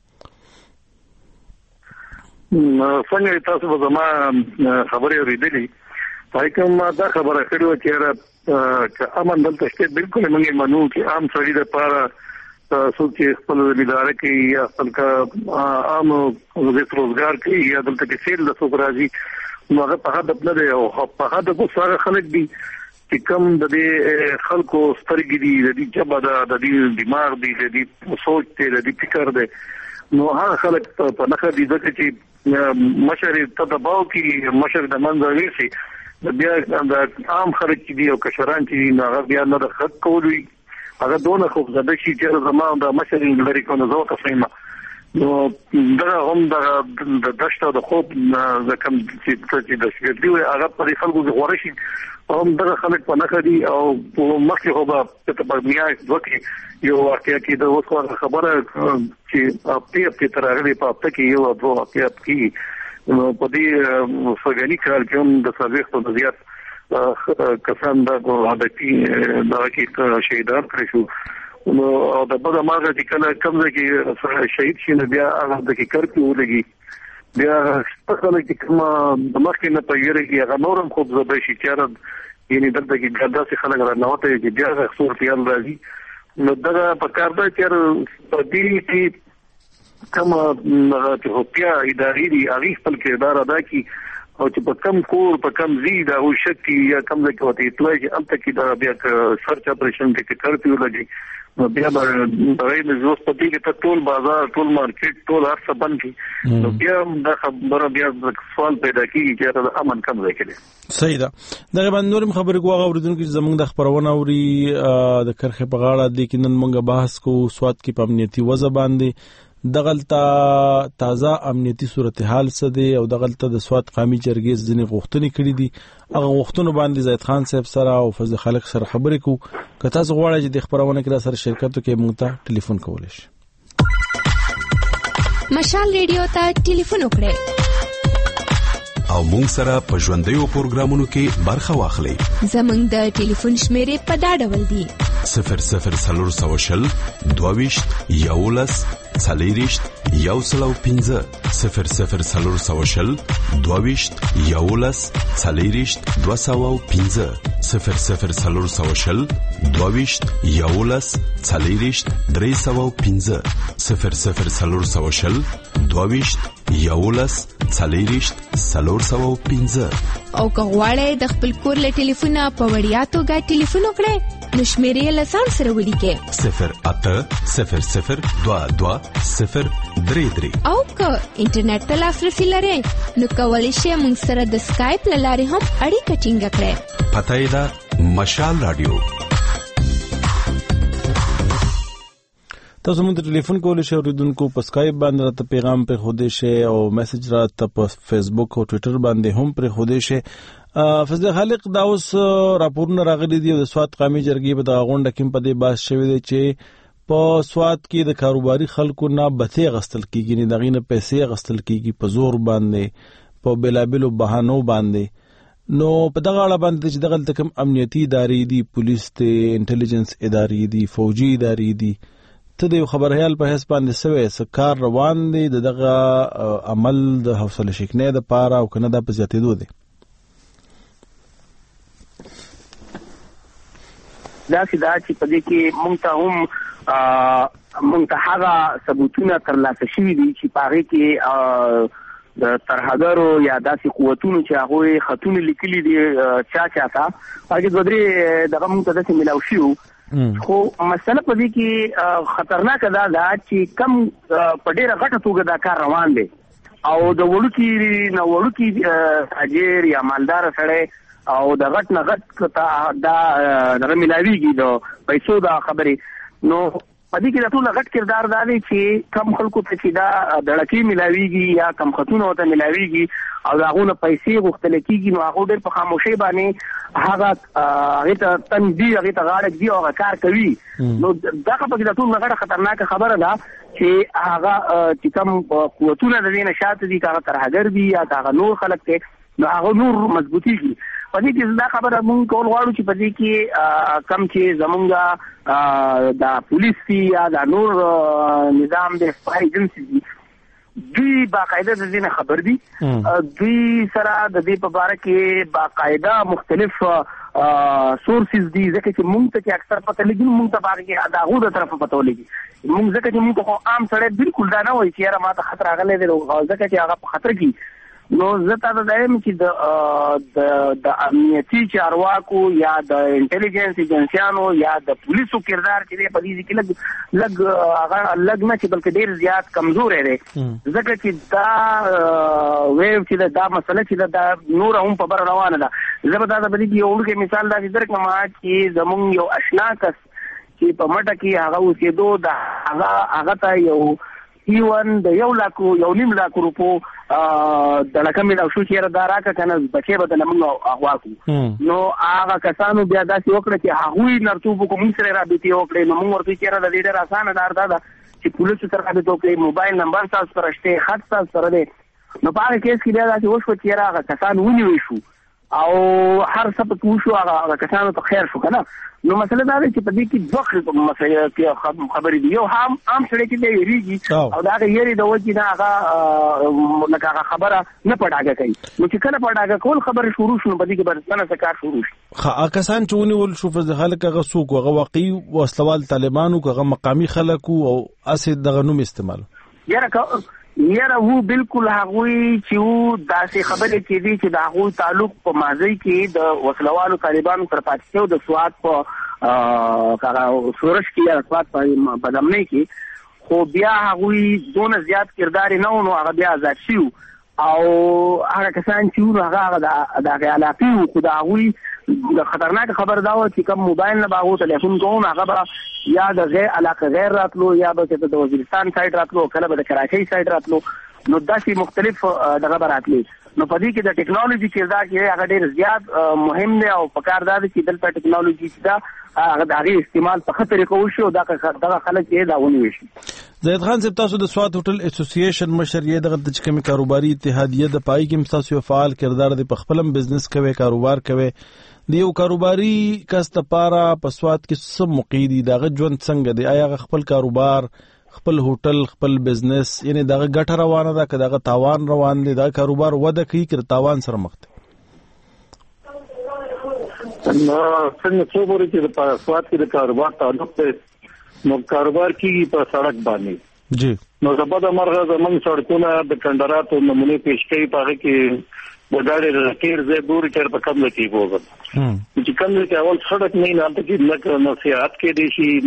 [SPEAKER 3] څنګه تاسو به زما خبرې اوریدلې پای کوم دا خبره کړو چې امن دلته شته بالکل موږ منو چې عام سړي د پاره څوک چې خپل اداره کوي یا خپل عام روزګار کوي یا دلته کې سیل د څوک راځي نو هغه په هغه د بل دی او په هغه د څو خلک دي چې کوم د دې خلکو سترګې دي د دې جبه د دې دماغ دي د دې سوچ دي د دې فکر دي نو هغه خلک په نخښه دي چې مشر ته دباو کې مشر د منځ ویسي بیا د عام خلک دي او کشران چې هغه بیا نه د خط کوي هغه دونه خوب زده شي چې زموږ د مشرین لري کو نه زو تفهمه نو دا هم د دشت د خوب د کم چې د شګردي او هغه په خلکو غوړ شي هم د خلک په نخري او مخکې هو به په میاش دوکي یو واقعي کې د اوس خبره چې په په ترغلي په پکې یو دوه واقعي کې نو په دې فغاني کال کې هم د سابق په زیات کسان دا عادتي دا کې شهیدان کړی شو نو د بده ماغه چې کله کم ځکه شهید شي بیا هغه د کې کرپی ولګي بیا څنګه چې کوم د مخکې نه پیری کې هغه نورم خوب زده شي چې یعنی دلته کې ګردا څخه خلک راځي چې بیا صورت یال راځي نو دا په کار دا چې په دې کې کوم چې هوپیا اداري دی هغه خپل کردار ادا کوي او چې په کم کور په کم زیاده او شکی یا کم ځای کې وته اطلاع چې الته کې دا بیا سرچ اپریشن کې کرپی ولګي نو بیا به دغه مزوس پتی کې ټول بازار ټول مارکیټ ټول هر څه بند کی نو بیا دا خبره بیا سوال پیدا کیږي چې دا امن کم ځای کې
[SPEAKER 7] صحیح ده دغه باندې نورم خبرې کوه اوریدونکو چې زمونږ د خبرونه اوري د کرخه په غاړه د کې نن مونږه بحث کو سواد کې په امنیتي وضع باندې دغلطه تازه امنیتي صورتحال څه دی او دغلطه د سواد قومي جرګې ځنې غوښتنې کړې دي هغه غوښتنو باندې زید خان صاحب سره او فضل خالق سره خبرې کو که تاسو غواړئ چې د خبرونه کې سره شرکت وکړئ موږ ته ټلیفون کولای شئ
[SPEAKER 5] مشال ریډیو ته ټلیفون وکړئ
[SPEAKER 6] او مونږ سره په ژوندیو پروګرامونو کې برخه واخلئ.
[SPEAKER 5] زموږ د ټلیفون شمیرې په دا ډول دي:
[SPEAKER 6] صفر صفر څلور سوه شل دوه ویشت یولس څلېرویشت یو سل او پنځه صفر صفر څلور سوه شل دوه ویشت یولس څلېرویشت دوه سوه او پنځه صفر صفر څلور سوه شل دوه ویشت یولس څلېرویشت درې سوه او پنځه صفر صفر څلور سوه شل دوه ویشت یولس څلېرویشت څلور سوه او پنځه.
[SPEAKER 5] او که غواړئ د خپل کور له ټلیفونه په وړیا توګه ټلیفون وکړئ نو شمیرې له ځان سره ولیکئ:
[SPEAKER 6] صفر اته صفر صفر دوه دوه صفر درې درې.
[SPEAKER 5] او که انټرنیټ ته لاسرسي لرئ نو کولی شئ موږ سره د سکایپ له لارې هم اړیکه ټینګه کړئ.
[SPEAKER 6] پته یې ده مشال رادیو.
[SPEAKER 7] تاسو موږ ته ټلیفون کولی شئ اوریدونکو، په سکایپ باندې راته پیغام پرې ښودی شئ او میسج راته په فیسبوک او ټویټر باندې هم پرې ښودی شئ. فضل خالق، دا اوس راپورونه راغلي دي او د سوات قومي جرګې په دغه غونډه کې په دې بحث شوی دی چې په سوات کې د کاروباري خلکو نه بتې اخیستل کېږي، نه د هغې نه پیسې اخیستل کېږي په زور باندې، په بېلابېلو بهانو باندې. نو په دغه اړه باندې چې دغلته کوم امنیتي ادارې دي، پولیس دی، انټلیجنس ادارې دي، فوجي ادارې دي، ته د یو خبرهیال په حیث باندې سوی څه کار روان دی د دغه عمل د حوصله شکنۍ دپاره او که نه دا په زیاتېدو دی؟
[SPEAKER 8] داسې دا چې په دې کې مونږ ته هم مونږ ته هغه ثبوتونه ترلاسه شوي دي چې په هغې کې د ترهګرو یا داسې قوتونو چې هغوی خطونه لیکلي دي چا چا ته، هغې دوه درې دغه مونږ ته داسې میلاو شوي. خو مسله په دې کې خطرناکه دا ده چې کم په ډېره غټه توګه دا کار روان دی او د وړوکي نه وړوکي تاجر یا مالدار سړی او د غټ نه غټ دا دغه میلاویږي د پیسو دا خبرې. نو په دې کې د ټول غټ کردار دا دی چې کم خلکو ته چې دا دړکې میلاویږي یا کم خطونه ورته میلاویږي او د هغو نه پیسې غوښتل کېږي، نو هغو ډېر په خاموشۍ باندې هغه هغې ته تن دي، هغې ته غاړه ږدي او هغه کار کوي. نو دغه پکې د ټول نه غټه خطرناکه خبره ده چې هغه چې کم قوتونه د دې نه شاته دي، که هغه ترهګر دي یا که هغه نور خلک دی، نو هغه نور مضبوطېږي. په دې کې دا خبره مونږ کول غواړو چې په دې کې کم چې زمونږ دا پولیس دي یا دا نور نظام د سپای ایجنسي دي، دوی باقاعده د دې نه خبر دي، دوی سره د دې په باره کې باقاعده مختلف سورسز دي، ځکه چې مونږ ته چې اکثر پته لګي مونږ ته باندې د هغو د طرفه پته ولګي. مونږ ځکه چې مونږ ته خو عام سړی بالکل دا نه وایي چې یاره ما ته خطر راغلی دی، ځکه چې هغه په خطر کې. نو زه تا ته دا یم چې د امنیتي چارواکو یا د انټلیجنس ایجنسیانو یا د پولیسو کردار چې دی په دې کې لږ لږ هغه لږ نه چې بلکې ډېر زیات کمزوری دی، ځکه چې دا ویو چې دا مسله چې دا نوره هم په بره روانه ده. زه به دا په دې کې یو وړوکی مثال داسې درکړم چې زمونږ یو اشنا کس چې په مټه کې هغه اوسېدو د هغه هغه ته یو ایون د یو لاکو یو نیم لاکو روپو د لکه میلاو شو چې یاره دا راکړه که نه بچی به درله مونږ اغوا کړو. نو هغه کسانو بیا داسې وکړه چې هغوی نرتوب وکړو، مونږ سره رابطې وکړې. نو مونږ ورته وایو چې یاره د دې ډېر اسانه لار دا ده چې پولیسو سره رابطه وکړئ، موبایل نمبر ستاسو سره شته، خط ستاسو سره دی. نو په هغه کیس کې بیا داسې وشوه چې یاره هغه کسان ونیوی شو او هر څه پکې وشو، هغه کسانو ته خیر شو که نه. نو مسله دا ده چې په دې کې دوه خبرې دي. یو عام سړی چې دی یېرېږي او د هغه یېرې د وجې نه هغه لکه هغه خبره نه په ډاګه کوي. نو چې کله په ډاګه کول خبرې شروع شو نو په دې کې به څه نه څه کار شروع شي.
[SPEAKER 7] هغه کسان چې ونیول شو فضل خالق هغه څوک وو؟ هغه واقعي وسلوال طالبان وو که هغه مقامي خلک وو او هسې دغه نوم استعمال؟
[SPEAKER 8] یاره یاره وو بالکل هغوی چې وو داسې خبرې کېدي چې د هغوی تعلق په ماضي کې د وسلوالو طالبانو سره پاتې شوی، د سوات په شورش کې یا سوات په بدامنۍ کې. خو بیا هغوی دونه زیات کردار نه و، نو هغه بیا آزاد شوي او هغه کسان چې وو هغه هغه د هغې علاقې وو. خو د هغوی د خطرناک خبر دا و چې کوم موبایل نه به هغو تلیفون کوو نو هغه به یا د غیر علاقه غیر راتلو یا به د وزیرستان سایډ راتلو، کله به د کراچۍ سایډ راتلو، نو داسې مختلف دغه به راتلي. نو په دې کې د ټیکنالوژي کردار چې هغه ډېر زیات مهم دی او پکار دا دی چې دلته ټیکنالوژي چې دا هغه د هغې استعمال په ښه طریقه وشي او دغه خلک چې دا ونیوي شي.
[SPEAKER 7] زید خان صاحب تاسو د سوات هوټل اسوسییشن مشر یې دغه د کومي کاروباري اتحادیه د پای کې تاسو فعال کردار د خپلم بزنس کوي کاروبار کوي د یو کاروباري کس لپاره په سوات کې څه مقیدی دغه ژوند څنګه دی آیا خپل کاروبار خپل هوټل خپل بزنس یعنی دغه ګټه روانه ده که دغه تاوان روان دی دا کاروبار وده کوي که تاوان سره مخ دی
[SPEAKER 9] نو څنګه څو ورته چې په سوات کې د کاروبار تعلق دی نو کاروبار کیږي په سړک باندې جی نو زبده مرغه زمون سړکونه د کندراتو نمونه پیش کوي په کې بډاړې راکیر زه ګوري تر په کم لکی وګم چې کوم کې اول سړک نه نه ته کې نه نصيحت کې دي شي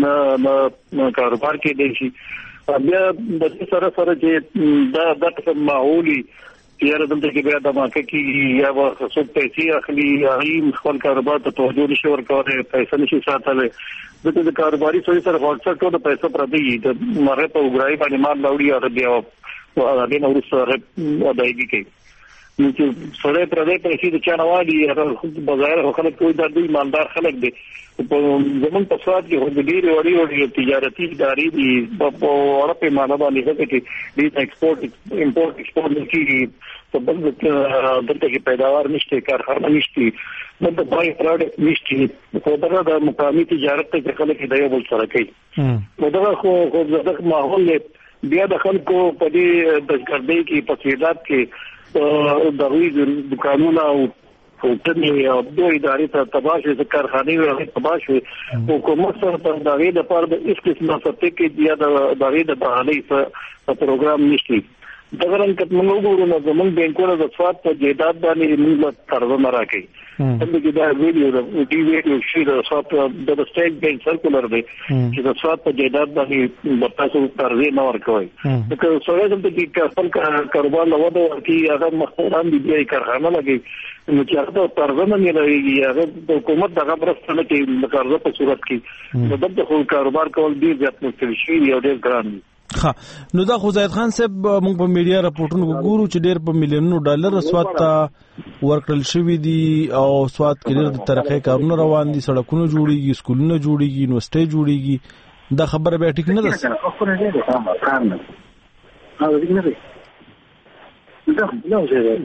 [SPEAKER 9] نه کاروبار کې دي شي بیا د سره سره چې دا د ماحولي یاره دلته کې بیا د ماکه کې یا وسو پیسې اخلي هغه خپل کاروبار ته توجه نشي ورکوي پیسې نشي ساتل دغه کاروباري سوي سره واتساپ ته پیسې پردي د مره په وګړای باندې مال لاوړي او بیا او هغه نو سره ادایګي کوي نو چې سره پردي پیسې د چانوالي بازار خلک کوئی د دوی مالدار خلک دي په زمون په سواد کې د ډېر وړي وړي تجارتي ادارې دي په اړه په معنا باندې چې د ایکسپورت امپورت ایکسپورت کې په بل دلته کې پیداوار نشته کارخانه نشته نو د بای پروډکټ نشته په دغه د مقامي تجارت ته خلک د یو بل سره کوي نو دغه خو خو دغه ماحول بیا د خلکو په دې دګردۍ کې په سیادت کې د غوي دکانونه او ټنې او دوه ادارې ته تباشه د کارخانې او تباشه حکومت سره په دغه د پر د اس قسمه ستې کې بیا د دغه د بحالي په پروګرام نشته دغه رنګ کته موږ وګورو نو زموږ بانکونو د سواد په جیدات باندې موږ قرض نه راکړي همدغه دا ویډیو د ټي وی او شي د سواد د سټیټ بانک سرکولر دی چې د سواد په جیدات باندې د تاسو قرض نه ورکوي که سوال د دې خپل کاروبار له وده ورکی هغه مخوران دي بیا کارخانه لګي نو چې هغه قرض نه لري هغه د حکومت دغه برسته نه کوي د قرض په صورت کې نو دغه کاروبار کول ډیر زیات مشکل شي او ډیر ګران دي
[SPEAKER 7] ها نو دا خو زید خان صاحب موږ په میډیا راپورټونو وګورو چې ډېر په میلیونونو ډالر سواد ته ورکړل شوی دي او سواد کې ډېر د ترقۍ کارونه روان دي سړکونه جوړيږي سکولونه جوړيږي یونیورسيټي جوړيږي دا خبره به ټیک نه ده خو نه دی دا کار نه او دې نه دی دا نو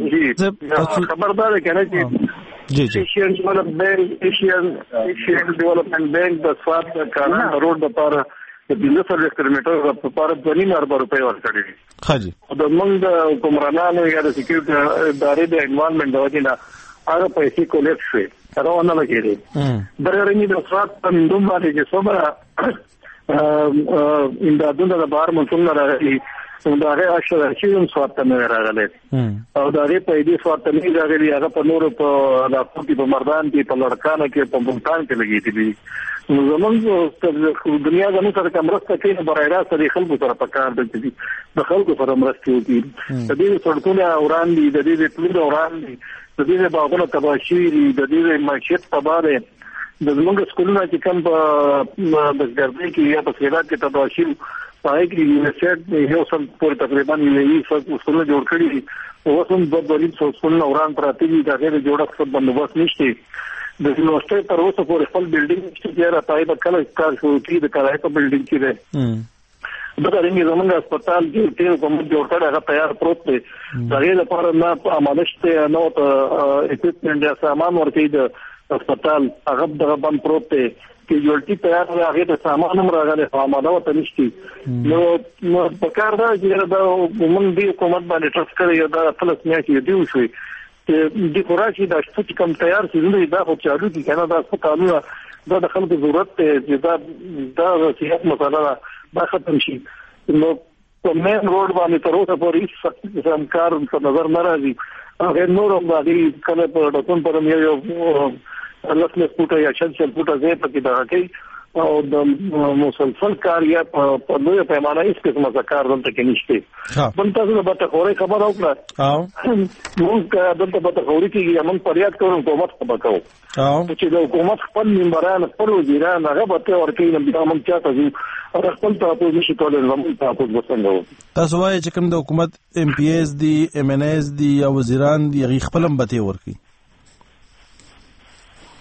[SPEAKER 7] زه خبردار کړم چې جی جی ایشین ډیولپمنٹ ایشین ایشین ډیولپمنٹ بانک د سواد کارونه روډ لپاره د بلس کیلومتر په پاره د نیم ارب روپۍ ورکړي ها جی د موږ د حکومرانانو یا د سکیورټي ادارې د انوالومنت د وجې نه هغه پیسې کولیکټ شوې روانه لګېږي درېرنګي د سواد په دوم باندې چې څومره امدادونه د بهر ملکونو راغلي دا هغه اشاره چې سواد ته نه راغلي او دا هغه په دې سواد ته نه راغلي هغه په نور په راپورټي په مردان کې په لړکانه کې په ملتان کې لګېدي دي نو زمونږ دنیا زموږ سره کمرسته کوي نو برای راست د خلکو سره په کار دی چې د خلکو سره مرسته وکړي د دې سړکونه اوران دي د دې پلونه اوران دي د دې باغونو تباشیر دي د دې معیشت تباہ ده د زمونږ سکولونه چې کوم په بسګردۍ کې یا په سیلات کې تباشیر پای کې یونیورسيټ یو سم پورې تقریبا یې څو سکولونه جوړ کړي دي اوس هم د دولت سکولونه اوران پراته دي دا غیر جوړښت بندوبست نشته د یونیورسيټي تر اوسه پورې خپل بلډینګ چې یې راځي د کله کار شروع کړي د کارای په بلډینګ کې ده دا رنګ زمونږ هسپتال کې تیر کوم جوړ کړه هغه تیار پروت دی دا یې لپاره نه آماده شته نو ته اکوپمنټ یا سامان ورته د هسپتال هغه دغه باندې پروت دی چې جوړتي تیار هغه د سامان هم راغلي آماده وته نشته نو په کار دا چې دا موږ دې حکومت باندې ټرست کړی دا خپل سمیا کې دی وشوي چې د خوراکي د څه کم تیار شي دا خو چالو دي کنه دا څه قانون دا د خلکو ضرورت دی دا دا صحت مسله دا ختم شي نو په مین روډ باندې تر اوسه پورې هیڅ امکان په نظر نه راځي هغه نور هم باندې کله په ډاکټر پر یو لسنه فوټه یا شل شل فوټه زه په کې دا کوي او د مسلسل کار یا په لوی پیمانه هیڅ قسمه کار دلته کې نشته بل تاسو به ته خوري خبر اوکړه او موږ دلته به ته خوري کې موږ پریاد کوو حکومت خبر کوو او چې د حکومت خپل ممبران خپل وزیران هغه به ته ورکې نه بیا موږ چاته ځو او خپل تاسو نشي کولای زموږ تاسو وسنګو تاسو وایي چې کوم د حکومت ام پی ایس دی ام ان ایس دی یا وزیران دی غي خپلم به ته ورکې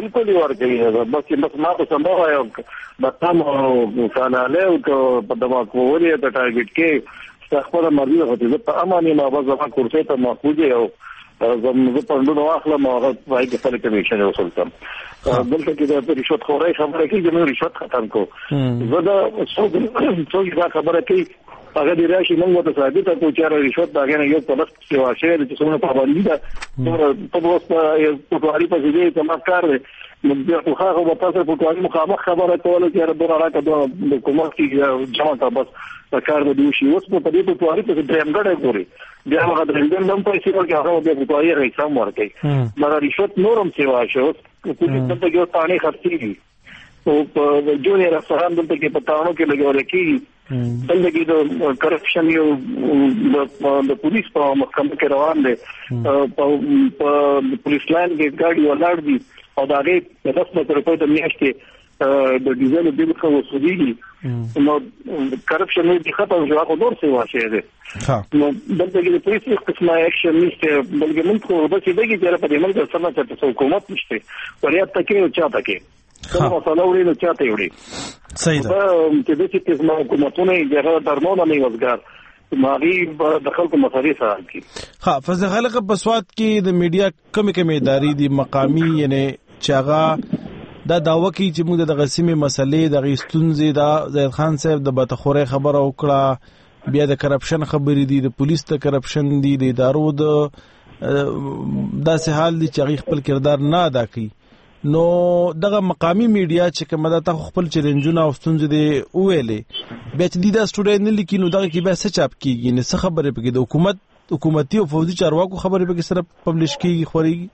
[SPEAKER 9] بالکل ورکوي بس بس ما ته سمو یو بتام کاناله او په دما کوولې د ټارګټ کې خپل مرزي هته په اماني ما وځه کورسه ته محفوظ یو زموږ په نوو اخلا ما راځي چې فل کمیشن وصل تم دلته کې د رشوت خوري خبره کې چې نو رشوت ختم کو زه دا څو څو دا خبره کې هغه دی راشي موږ ته ثابته کو چې رشوت دا غنه یو په لږ څه واشه چې څومره پابندي ده په اوسه یو په اړې په دې ته ما کار دی نو د خو په تاسو په اړه مخامخ خبره کوله چې ربنا راکړه د حکومت کې جمع تا بس کار دی شي اوس په دې په اړه په دریم غړې پوری بیا هغه د رندن نوم په څیر کې هغه د په اړه ریسم ورکړي مګر رشوت نورم څه واشه په دې کې یو تانه خرڅيږي او په جونیئر افسران دلته کې په تاونو کې لګول کېږي دلته کې د کرپشن یو د پولیس په محکمه کې روان دي په پولیس لاین کې ګاډي ولاړ دي او دا غي د رسمه طرفه د میاشتې د ډیزل د خو وسودي نو کرپشن دې ختم شو هغه نور څه واشه دي نو دلته کې د پولیس هیڅ قسمه اکشن نشته بلکې موږ خو به چې دغه ځای په دې ملک سره چې حکومت نشته وریا تکي او چا تکي کومه مسله وړي نو چاته وړي
[SPEAKER 7] صحیح ده
[SPEAKER 9] چې د چې قسمه حکومتونه دغه درمونه نه وزګار ماغي د خلکو مساري سره کی
[SPEAKER 7] ها فز خلک په سواد کې د میډیا کمی کمی ادارې دي مقامی یعنی چاغه دا داوا کوي چې موږ د غسیمه مسلې د غستونځي دا زید خان صاحب د بتخوري خبره وکړه بیا د کرپشن خبرې دي د پولیس د کرپشن دي د ادارو د داسې حال دي چې خپل کردار نه ادا کوي نو دغه مقامی میډیا چې کومه د تا خپل چیلنجونه او ستونزې دي ویلې بیا چې د سټوډنټ نه لیکي نو دغه کې به څه چاپ کیږي نه څه خبره پکې د حکومت حکومتي او فوجي چارواکو خبره پکې سره پبلش کیږي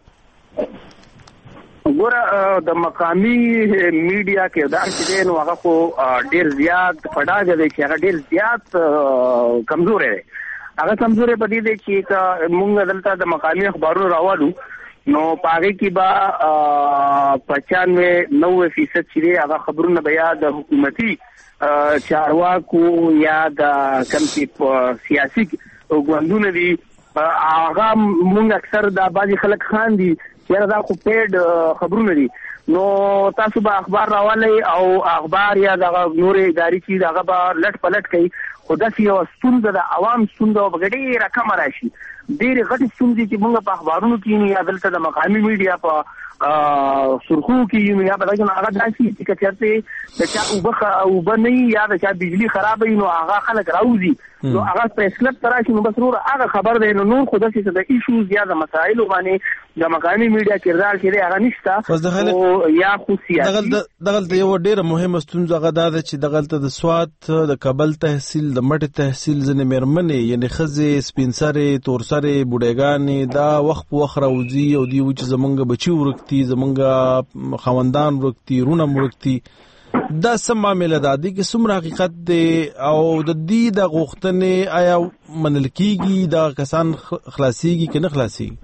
[SPEAKER 7] خوريږي
[SPEAKER 8] ګوره د مقامی میډیا کردار چې نو هغه خو ډیر زیات پډاګه دی چې هغه ډیر زیات کمزور دی هغه کمزور په دې دی چې موږ دلته د مقامی اخبارونو راوالو نو پاره کې با پچانوے نوے فیصد چې هغه خبرونه بیا د حکومتي چارواکو یا د کمپی سیاسي وګوندونه دي هغه موږ اکثر د بازي خلک خان دي چې دا خو پیډ خبرونه دي نو تاسو به اخبار راوالي او اخبار یا د نور اداري چې هغه به لټ پلټ کوي خدا سي او ستونزه د عوام ستونزه وګړي رقم راشي ډېر غټ ستونزې چې موږ په اخبارونو کې یا دلته د مقامی میډیا په سرخو کې یا په دغه هغه داسي چې چېرته د چا وبخه او بنې یا د چا بجلی خرابې نو هغه خلک راوځي نو هغه پریسکلب تراشي نو بس نور هغه خبر دی نو نور خدا سي د ایشوز یا د مسائل باندې د مقامی میډیا کردار کې هغه نشته او یا خو سیاسي
[SPEAKER 7] دغه یو ډېر مهمه ستونزه غدا ده چې دغه د سواد د کابل تحصیل د مټ تحصیل ځنه مرمنې یعنی خزه سپینسره تورسره بوډېګانې دا وخت په وخت راوځي او دی چې زمونږ بچي ورکتي زمونږ خوندان ورکتي رونه ورکتي دا سم معاملې ده دي چې څومره حقیقت دی او د دې د غوښتنې آیا منل کیږي دا کسان خلاصيږي که نه خلاصيږي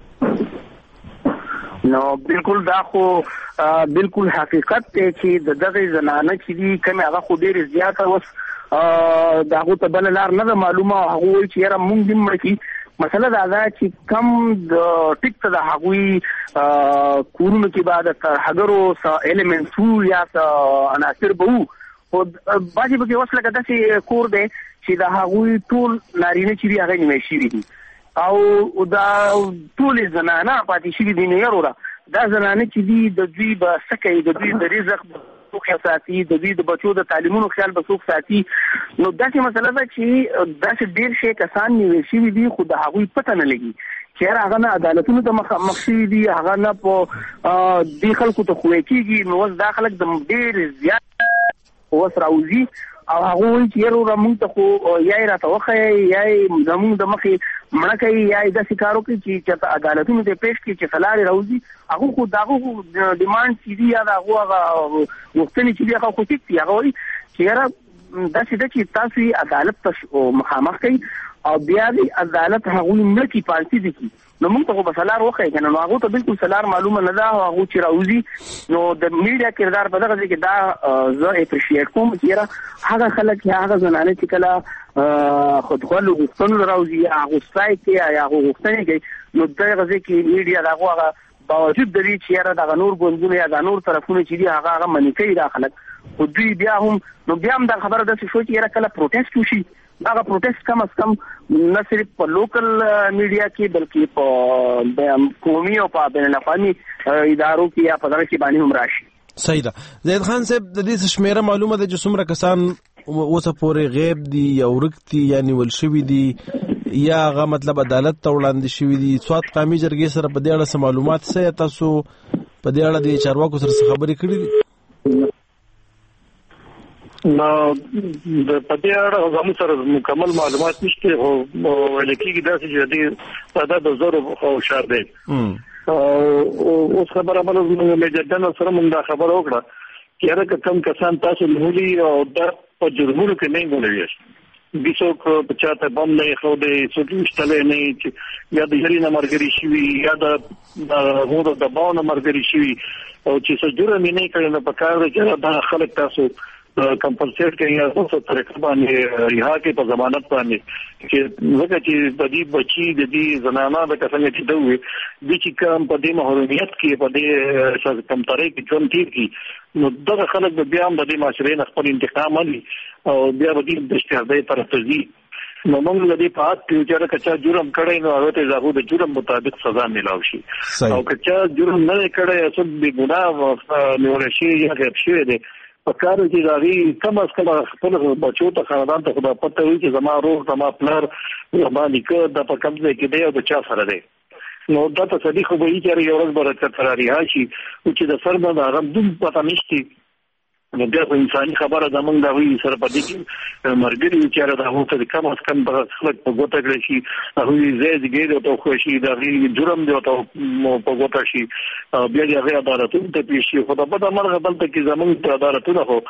[SPEAKER 8] نو بالکل دا خو بالکل حقیقت دی چې د دغه زنانه چې دي کومه هغه خو ډیر زیاته وس دا هغه ته بل لار نه معلومه هغه چې را مونږ دې مړکی مسله دا ده چې کم د ټیک ته د هغوی کورونو کې بعد تر هغرو س الیمنټو یا س عناصر به او باجی به اوس لکه داسې کور دی چې د هغوی ټول نارینه چې هغه نیمه شي دي او دا ټول زنانه پاتې شي دي نه یاره دا زنانه چې دي د دوی به سکه د دوی د رزق خو ساتي د دوی د بچو د تعلیمونو خیال به څوک ساتي نو داسې مسله ده چې داسې ډیر شي کسان نیول شي دي خو د هغوی پته نه لګي چې هغه نه عدالتونو ته مخ شي دي هغه نه په دې خلکو ته خوې کېږي نو اوس دا خلک د ډیر زیات اوس راوځي او هغه وایي چې یاره موږ ته خو یا یې راته وښیه یا یې زموږ د مخې مړه کوي یا یې داسې کار وکړي چې عدالتونو ته پیش کړي چې سلارې راوځي هغه خو د هغه ډیمانډ چې دي یا د هغو هغه غوښتنې چې دي هغه خو ټیک دي هغه وایي چې یاره داسې ده چې تاسو یې عدالت ته مخامخ کوي او بیا دې عدالت هغوی مړه کړي پالسي دي کړي نو موږ ته خو به سلار وښیي که نه نو هغو ته بلکل سلار معلومه نه ده او هغو چې راوځي نو د میډیا کردار په دغه ځای کې دا زه اپریشیټ کوم چې یاره هغه خلک یا هغه زنانه چې کله خودخوالو غوښتنو راوځي یا هغه سترایک کوي یا هغه غوښتنې کوي نو دغه ځای کې میډیا د هغو هغه باوجود د دې چې یاره د نور ګوندونه یا د نور طرفونه چې دی هغه هغه منی کوي داخله خو دوی بیا هم نو بیا هم دا خبره ده چې شو چې یاره کله پروټیسټ وشي دا پروټیسټ کم از کم نه صرف په لوکل میډیا کې بلکې په قومي او په بین الاقوامي ادارو کې یا په دغه کې باندې هم راشي.
[SPEAKER 7] صحیح ده. زید خان صاحب د دې شمیره معلومه ده چې څومره کسان اوسه پورې غیب دي یا ورکتي یا نیول شوي دي یا هغه مطلب عدالت ته وړاندې شوي دي؟ سوات قومي جرګې سره په دې اړه څه معلومات څه تاسو په دې اړه د چارواکو سره څه خبرې کړې دي؟
[SPEAKER 9] نو د پدې اړه زموږ سره مکمل معلومات نشته خو ولکه دا چې دې په دا د زور او شار دی او اوس خبره باندې موږ مجددا سره موږ دا خبره وکړه چې هغه کم کسان تاسو لولي او د په جرمونو کې نه غوړوي بیسو کو پچاته بم نه خو دې څوک مشتله نه چې یا د هری نه مرګري شي یا د هورو د باونه مرګري شي او چې څه جرم نه کړي نو په کار کې دا خلک تاسو کمپلسیټ کوي یا څه طریقه باندې ریها کې په ضمانت باندې چې وګړي چې د دې بچي د دې زنانه د کسانه چې دوی د چې کوم په دې محرومیت کې په دې څه کم طریقې کې ژوند تیر کی نو دغه خلک به بیا هم د دې معاشرې نه خپل انتقام اخلي او بیا به د استعداد طرف ته ځي. نو موږ د دې په حق کې چې کچا جرم کړی نو هغه ته زغو د جرم مطابق سزا ملاوي شي او کچا جرم نه کړی اصل به ګناه نیول شي یا غیب شي دي په کار کې راغی کم از کم خپل بچو ته خاندان ته خدا پته وي چې زما روح زما پلار زما نیکه د په کوم ځای کې دی او د چا سره دی نو دا ته صدیق خو به یې چې یو ورځ برکت فراری هاشي چې د سر نه هغه دوم پته نشته نو بیا په انساني خبره زمونږ د وی سره په دې کې مرګري چې دا هو ته کم از کم په خلک په ګوته کړی شي هغه زید ګیر او خو شي دا غي جرم دی او په ګوته شي بیا د هغه عدالتونو ته پیښ شي خو دا په مرغه بل ته کې زمونږ ته عدالتونه خو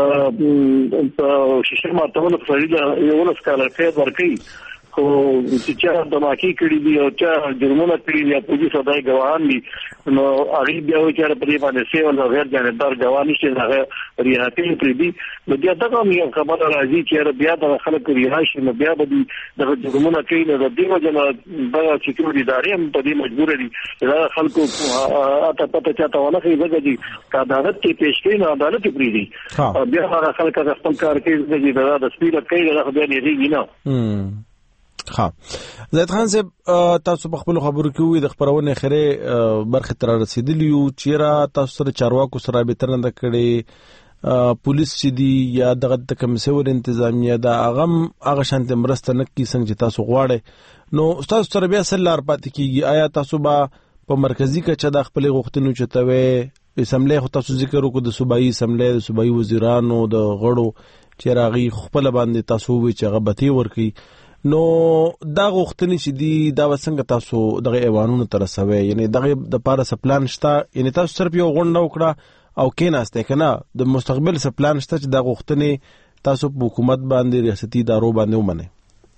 [SPEAKER 9] په شیشه ماته په فریدا یو لاس کاله فیض ورکړي خو چې چا د ماکی کړي دی او چا جرمونه کړي دی پولیس ادای ګواهان دي نو هغه بیا چې په دې باندې سیول او غیر جانبدار ګواهان نشي هغه ریاحتي کړي دي نو بیا دا کوم یو خبره راځي چې بیا د خلکو ریاحت نو بیا به د جرمونه کوي نو د دې وجه د سکیورټي ادارې هم په دې مجبور دي دا خلکو اته پته چاته ونه کوي ځکه چې عدالت کې پیښ کړي نو عدالت پری دي بیا هغه خلک خپل کار کوي چې د سپیډ کوي دا خو بیا نه دی نه.
[SPEAKER 7] ها زید خان صاحب تاسو په خپل خبرو کې وي د خبرونه خره برخه تر رسیدلی یو چیرې تاسو سره چارواکو سره به ترند کړي پولیس چې دی یا دغه کمیسیون انتظامیه دا اغم هغه شانت مرسته نکي څنګه چې تاسو غواړئ نو تاسو سره بیا سل لار پات کیږي آیا تاسو به په مرکزی کچه د خپل غوښتنو چتوي اسمبلی خو تاسو ذکر وکړو د صوبایي اسمبلی د صوبایي وزیرانو د غړو چې راغي خپل باندې تاسو وی چې غبطي ورکي نو دا غوښتنې چې دی دا وسنګ تاسو دغه ایوانونو تر سوي یعنی دغه د پاره سپلان شته یعنی تاسو صرف یو غونډه وکړه او کیناسته کنه د مستقبل سپلان شته چې دا غوښتنې تاسو په حکومت باندې ریاستي ادارو باندې ومنه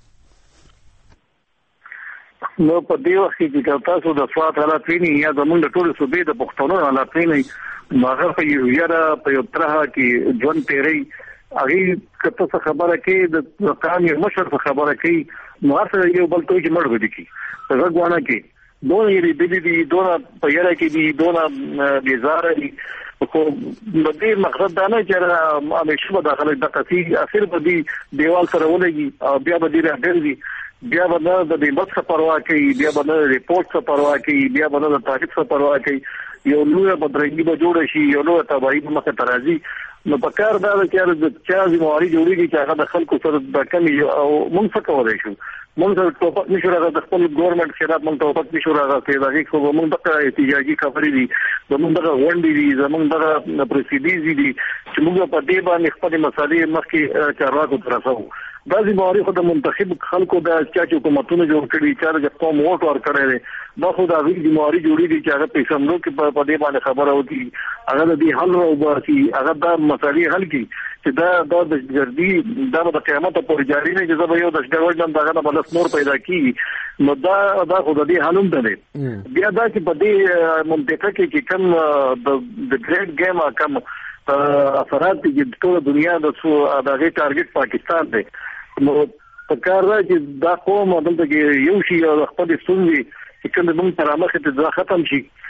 [SPEAKER 9] نو په دې وخت کې تاسو د سواد حالات ویني یا زمونږ د ټولو صوبې د پښتونو حالات ویني هغه په یو یاره په یو ترها کې ژوند تیری هغه کته څه خبره کې د قانون مشر څه خبره کې نو هغه یو بل ټوکی مړ ودی کی هغه غواړي کې دوه یې دې دې دوه په یاره کې دي دوه بیزار دي خو د دې مقصد دا نه چې همیشه به داخله د قصي اخر به دی دیوال سره ولګي او بیا به دې راځي بیا به نه د دې مت پروا کوي بیا به نه ریپورت څه پروا کوي بیا به نه د تاریخ څه پروا کوي یو لوی بدرنګي به جوړ شي یو لوی تباہي به مخه ترازی نو په کار دا چې د چا ځمواري جوړیږي چې هغه د خلکو سره د کمی او مونږ څه کولای شو مونږ سره ټوپک نشو راغلی د خپل ګورنمنت خلاف مونږ ټوپک نشو راغلی دا هیڅ خو مونږ د احتجاجي خبرې دي زمونږ د غونډې دي زمونږ د پروسیډیز دي چې موږ په دې باندې خپل مسالې مخکې چارواکو ته رسو دا ځمواري خو د منتخب خلکو د چا چې حکومتونه جوړ کړي چې د قوم ووټ ورکړي دا خو دا وی ځمواري جوړیږي چې هغه په سملو کې په دې باندې خبره وکړي هغه د دې حل او باسي هغه دا مسالې حل کړي چې دا د جردي دا د قیامت پورې جاری نه چې زه یو د ډول دغه نه بل نور پیدا کی نو دا دا خو د دې حلوم ده بیا دا چې په دې منطقه کې چې کوم د ګریډ گیم کم اثرات چې ټول دنیا د څو دغه ټارګټ پاکستان دی نو په کار راځي دا قوم دلته کې یو شی خپل ستونزې چې کوم موږ تر مخه ته ختم شي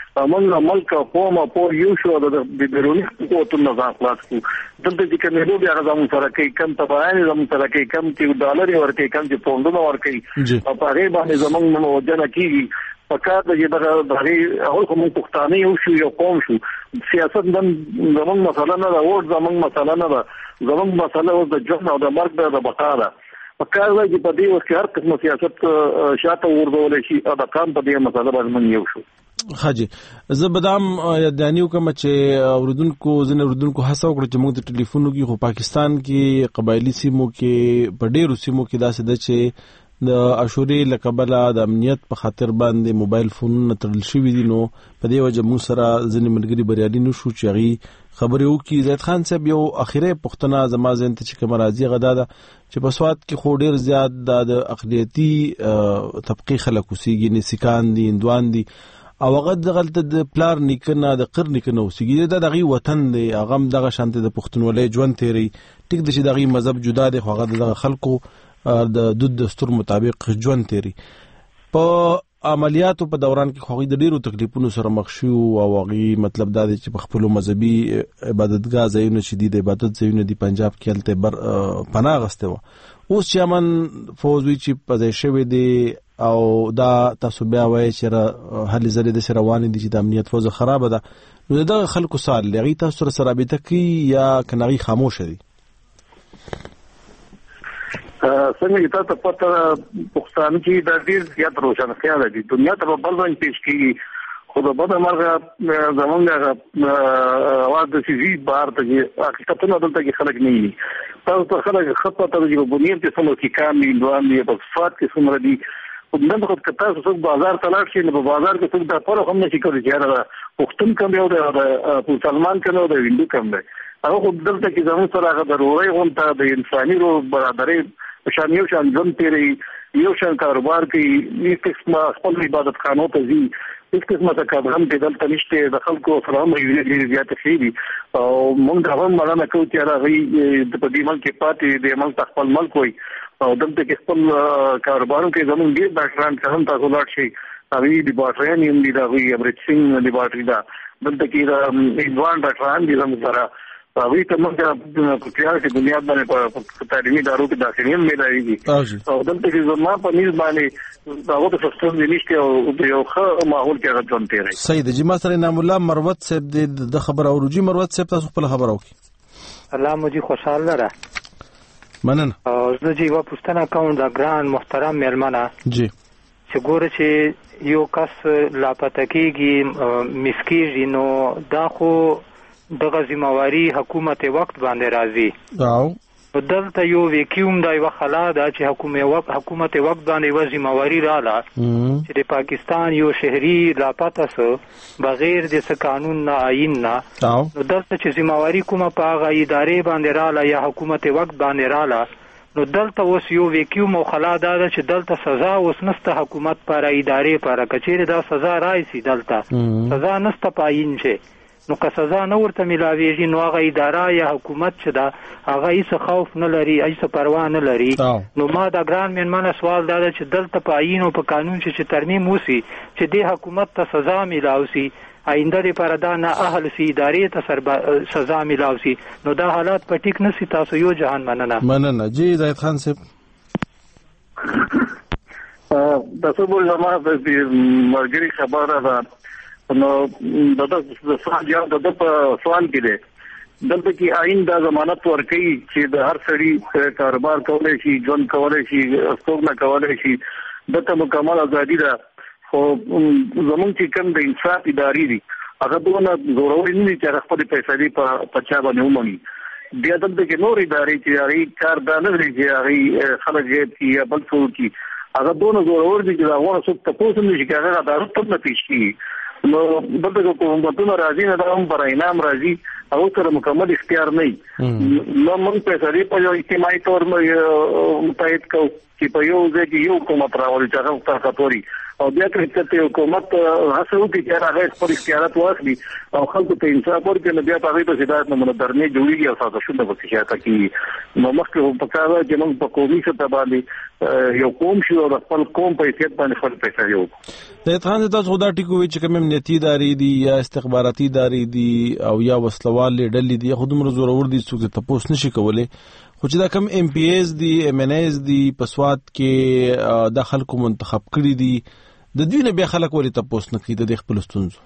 [SPEAKER 9] موږ ملک قوم په یو شو د بیرونی قوتونو ځان خلاص کو دلته چې کومه لوبي هغه زموږ سره کوي کم تبعین زموږ سره کوي کم چې ډالر ورکوي کم چې پوندونه ورکوي او په هغه باندې زموږ موجنه کیږي فقط چې دغه دغه اول کوم پښتانه یو شو یو قوم شو سیاست نن زموږ مسله نه ده او زموږ مسله نه ده زموږ مسله او د ژوند او د مرګ د بقا ده فقط چې په دې وخت هر قسم سیاست شاته ورغول شي او د قام په دې مسله باندې یو شو
[SPEAKER 7] حاجی زه بدام یادانیو کوم چې اوردونکو زنه اوردونکو هڅه وکړه چې موږ د ټلیفونو کې خو پاکستان کې قبایلی سیمو کې په ډېرو سیمو کې داسې ده چې د اشوري لقبله د امنیت په خاطر باندې موبایل فونونه تړل شوي دي نو په دې وجه موږ سره ځینې ملګري بریالي نشو چې هغې خبرې وکړي. زید خان صاحب یو اخیری پوښتنه زما ذهن ته چې کومه راځي هغه دا ده چې په سوات کې خو ډېر زیات د اقلیتي طبقې خلک اوسېږي نسیکان دي هندوان دي او هغه دغلته د پلار نیکه نه د قر نیکه نه اوسېږي دا د هغې وطن دی هغه هم دغه شانتې د پښتونولۍ ژوند تېروي ټیک ده چې د هغې مذهب جدا دی خو هغه د دغه خلکو د دود دستور مطابق ژوند تیری په عملیاتو په دوران کې خوغي د ډیرو تکلیفونو سره مخ شو او هغه مطلب دا دی چې په خپل مذهبي عبادتګاه ځایونه چې دي د عبادت ځایونه دي پنجاب کې هلته بر پناه غسته و اوس چې امن فوج وی چې پځې شوی دی او دا تاسو بیا وایي چې هلي زری د روان دي چې د امنیت فوج خراب ده نو دا خلکو سال لغی تاسو سره رابطه کوي یا کناري خاموش دي
[SPEAKER 9] څنګه چې تاسو پته پاکستان کې د ډیر زیات روشن خیال دي دنیا ته په بل باندې پیش کیږي خو د بده مرګ زمونږه اواز د سیزي بار ته حقیقتونه دلته کې خلک نه دي تاسو ته خلک خپه ته د بنیاد کې سمو کې کامل دوام دی په صفات کې څومره دي نن خو کته څوک بازار ته لاړ شي نو په بازار کې څوک د پر هم نشي کولی چې دا پښتون کم یو د مسلمان کم یو د هندو کم دی هغه خو دلته کې زموږ سره هغه ضروري غونډه د انساني رو برابرۍ شان یو شان ژوند تیری یو شان کاروبار کوي هیڅ قسمه خپل عبادت خانو ته ځي هیڅ قسمه څه هم د دلته نشته د خلکو سره هم یې زیات خېری او موږ هم مرانه کوو چې راغی د په دې ملک پاتې د ملک خپل ملک وي او دلته کې خپل کاروبارو کې زموږ ډیر ډاکټران چې هم تاسو لاړ شي هغه د باټرین هم دي دا وی امرت سنگ د باټری دا دلته کې د ایډوان ډاکټران دي زموږ سره هغه ته موږ په کلیار کې دنیا باندې په تعلیمي ادارو کې داخلي هم ملایږي او دلته کې زما په نيز باندې هغه د فستون دي نشته او د یو ښه ماحول کې راځون تیری
[SPEAKER 7] سید جما سره نام الله مروت صاحب د خبر او رجی مروت صاحب تاسو خپل خبر وکړي
[SPEAKER 10] الله مو جی خوشاله را
[SPEAKER 7] مننه
[SPEAKER 10] او زه جی و پښتنه کوم دا ګران محترم مېلمنه
[SPEAKER 7] جی
[SPEAKER 10] چې ګوره چې یو کس لاپته کېږي مسکیږي نو دا خو دغه ذمہواری حکومت وخت باندې راځي او دلته یو ویکیوم دا یو خلا دا چې حکومت حکومت وخت باندې و ذمہواری رااله چې د پاکستان یو شهري لاپته سو بغیر د قانون نه آئین نه نو دلته چې ذمہواری کومه په هغه ادارې باندې رااله یا حکومت وخت باندې رااله نو دلته اوس یو ویکیوم او خلا دا چې دلته سزا اوس نسته حکومت پر ادارې پر کچېره دا سزا راځي دلته سزا نسته پاین چې نو که سزا نه ورته ملاويږي نو هغه اداره یا حکومت چې دا هغه هیڅ خوف نه لري هیڅ پروا نه لري نو ما دا ګران منمنه سوال دا چې دلته په آئین او په قانون چې ترمیم وسی چې د حکومت ته سزا ملاوي آینده لپاره دا نه اهل سي ادارې ته سزا ملاوي نو دا حالات په ټیک نسی تاسو یو جهان مننه
[SPEAKER 7] مننه جی زید خان صاحب
[SPEAKER 9] تاسو بول زما د مرګري خبره ده نو د د سوال یا د په سوال کې ده دلته کې آئین دا ضمانت ورکوي چې د هر سړي کاروبار کولای شي ژوند کولای شي ستوګنه کولای شي دته مکمل ازادي ده خو زمونږ چې کوم د انصاف ادارې دي هغه دونه ضروري نه دي چې خپل پیسې په پچا باندې ومني بیا دلته کې نور ادارې چې هغه کار دا نه لري چې هغه خلک یې یا بل څه کوي هغه دونه ضروري دي چې هغه څه تاسو نه شي هغه د عدالت نه پیش کیږي نو دغه کومه راځي نه دا هم پر انعام راځي او تر مکمل اختیار نه نو موږ په سړي په یو اجتماعي تور متحد کو چې په یو ځای کې یو کومه تراول چې هغه تاسو او بیا کله حکومت هڅه وکړي چې هغه خپل اختیارات واخلي او خلکو ته انصاف ورکړي، نو بیا په هغه په هدایت نه درنې جوړیږي او ساده شنه به شاته کې نو مخکې په کار چې موږ په قومي سطح باندې یو قوم شو او خپل قوم په حیثیت باندې خپل پیسې یو
[SPEAKER 7] د خان تاسو خدا ټیکو چې کوم امنیتي ادارې دي یا استخباراتي ادارې دي او یا وسلوال ډلې دي خود مرزور ور دي څوک ته پوس نشي کولای، خو چې دا کوم ایم پی ایز دي ایم ان ایز دي په سواد کې د خلکو منتخب کړي دي د دوی نه بیا خلک ولې تاسو نه کوي د خپل ستونزو؟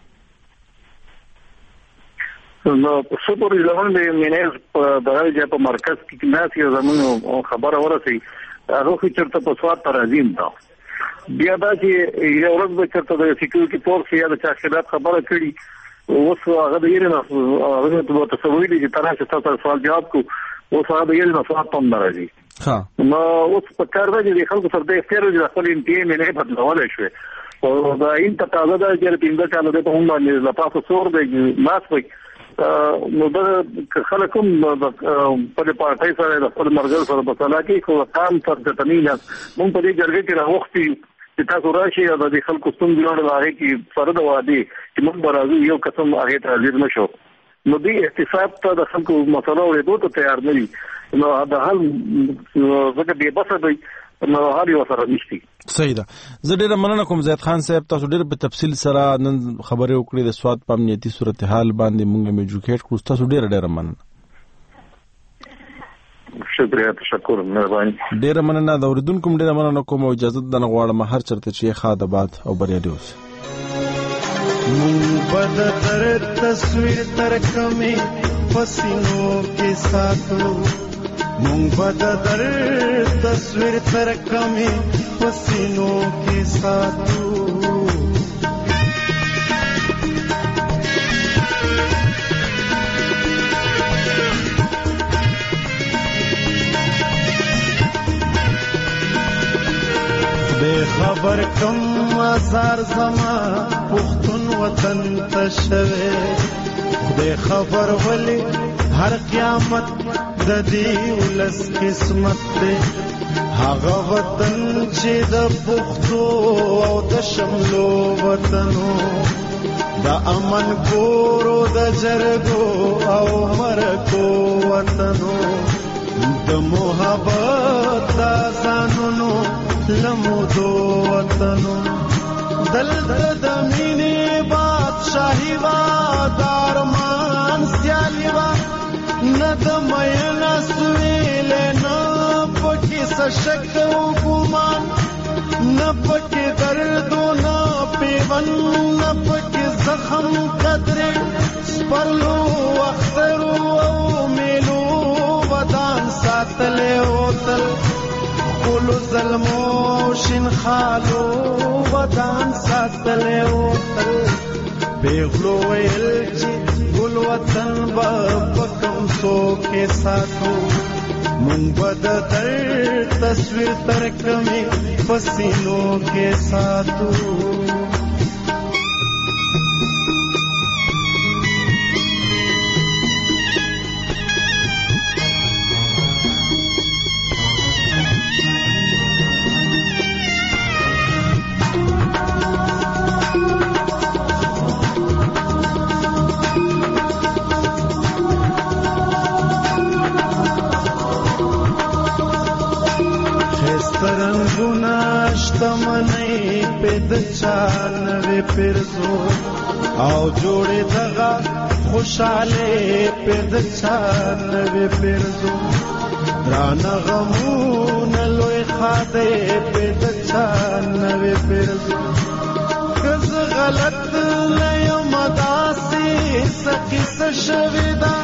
[SPEAKER 9] نو په سپور ځلون د مینز په دغه ځای په مرکز کې ناس یو زمونږ خبره ورسي هغه چې چرته په سواد پر عظیم دا بیا دا چې یو ورځ به چرته د سکیورټي فورس یا د چاخلات خبره کړي اوس هغه د یې نه هغه ته تصویر دي چې ترا چې تاسو سوال جواب کو اوس هغه د یې نه سوال پم راځي ها نو اوس په کار دی چې خلکو سره د اختیار د خپل انټي نه بدلول شي او دا ان ته تازه د چې پینځه کال د په هم باندې لا تاسو سور دی ماس وي نو دا خلکم په پارټای سره د خپل مرګ سره په صلاح کې خو قام تر د تنینه مونږ په دې جرګه کې راوختي چې تاسو راشي او د خلکو ستونزې لري هغه کې فرض وادي چې موږ برازو یو قسم هغه ته حاضر نشو نو دې احتساب ته د خلکو مسله ورېدو ته تیار نه دي نو دا حل زګ به بس دی نو هر یو سره نشتی.
[SPEAKER 7] صحیح ده. زه ډیره مننه کوم زید خان صاحب، تاسو ډیر په تفصیل سره نن خبرې وکړې د سواد په امنیتي صورتحال باندې مونږه میجوکیټ کړو، تاسو ډیره ډیره مننه.
[SPEAKER 9] شکریہ، تشکر، مهرباني.
[SPEAKER 7] ډیره مننه. دا اوریدونکو کوم ډیره مننه کوم او اجازه ده نه غواړم هر چرته چې خاطر باد او بریالي اوسئ.
[SPEAKER 11] مونږ بد تر تصویر تر کمې پسینو کې ساتو، مونږ بد در تصویر تر کمې پسینو کې ساتو، بے خبر کم آزار زما پختون وطن تشوے، بے خبر ولی ہر قیامت ددی ولس قسمت دے، هغه وطن چې د پختو او د شملو وطنو، د امن کورو د جرګو او مرکو وطنو، د محبت د ځانونو لمودو وطنو، دلته د مینې بادشاهي وا د ارمان سیالي وا، نه د مین سویلې نه پکې سشک او ګمان، نه پکې درد او نه پیوند، نه پکې زخم قدرې سپرلو اخترو او میلو ودان ساتلې اوتل، کولو ظلمو شین خالو ودان ساتلې اوتل، پیغلو ویل چې ګل وطن با پکم سو کې ساتو، مونږ بد تر تصویر تر کمې پسینو کې ساتو. شتمنۍ په د چانوي پرزو او جوړې دغه خوشاله په د چانوي پرزو، درانه غمونه لوی خاده په د چانوي پرزو، کز غلط لیم داسې سقیس شویدا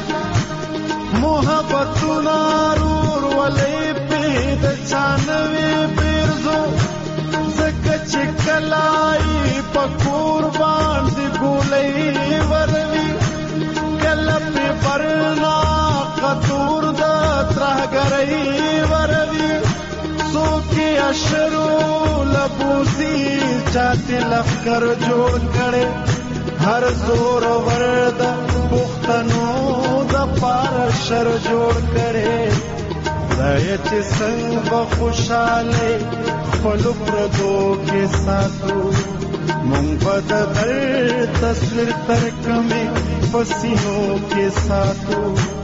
[SPEAKER 11] محبتونه رور ولې په د چانوي پرزو، چې کلای پکور باندې ګولې وروي، کله په پرنا قطور د ترهګرې وروي، څوک اشرو لبوسی چاته لخر جوړ کړي، هر زور ورد پختنو د پار شر جوړ کړي، خدای چې څنګه خوشاله خپل پردو کې ساتو مونږ په د تصویر تر کمې پسینو کې ساتو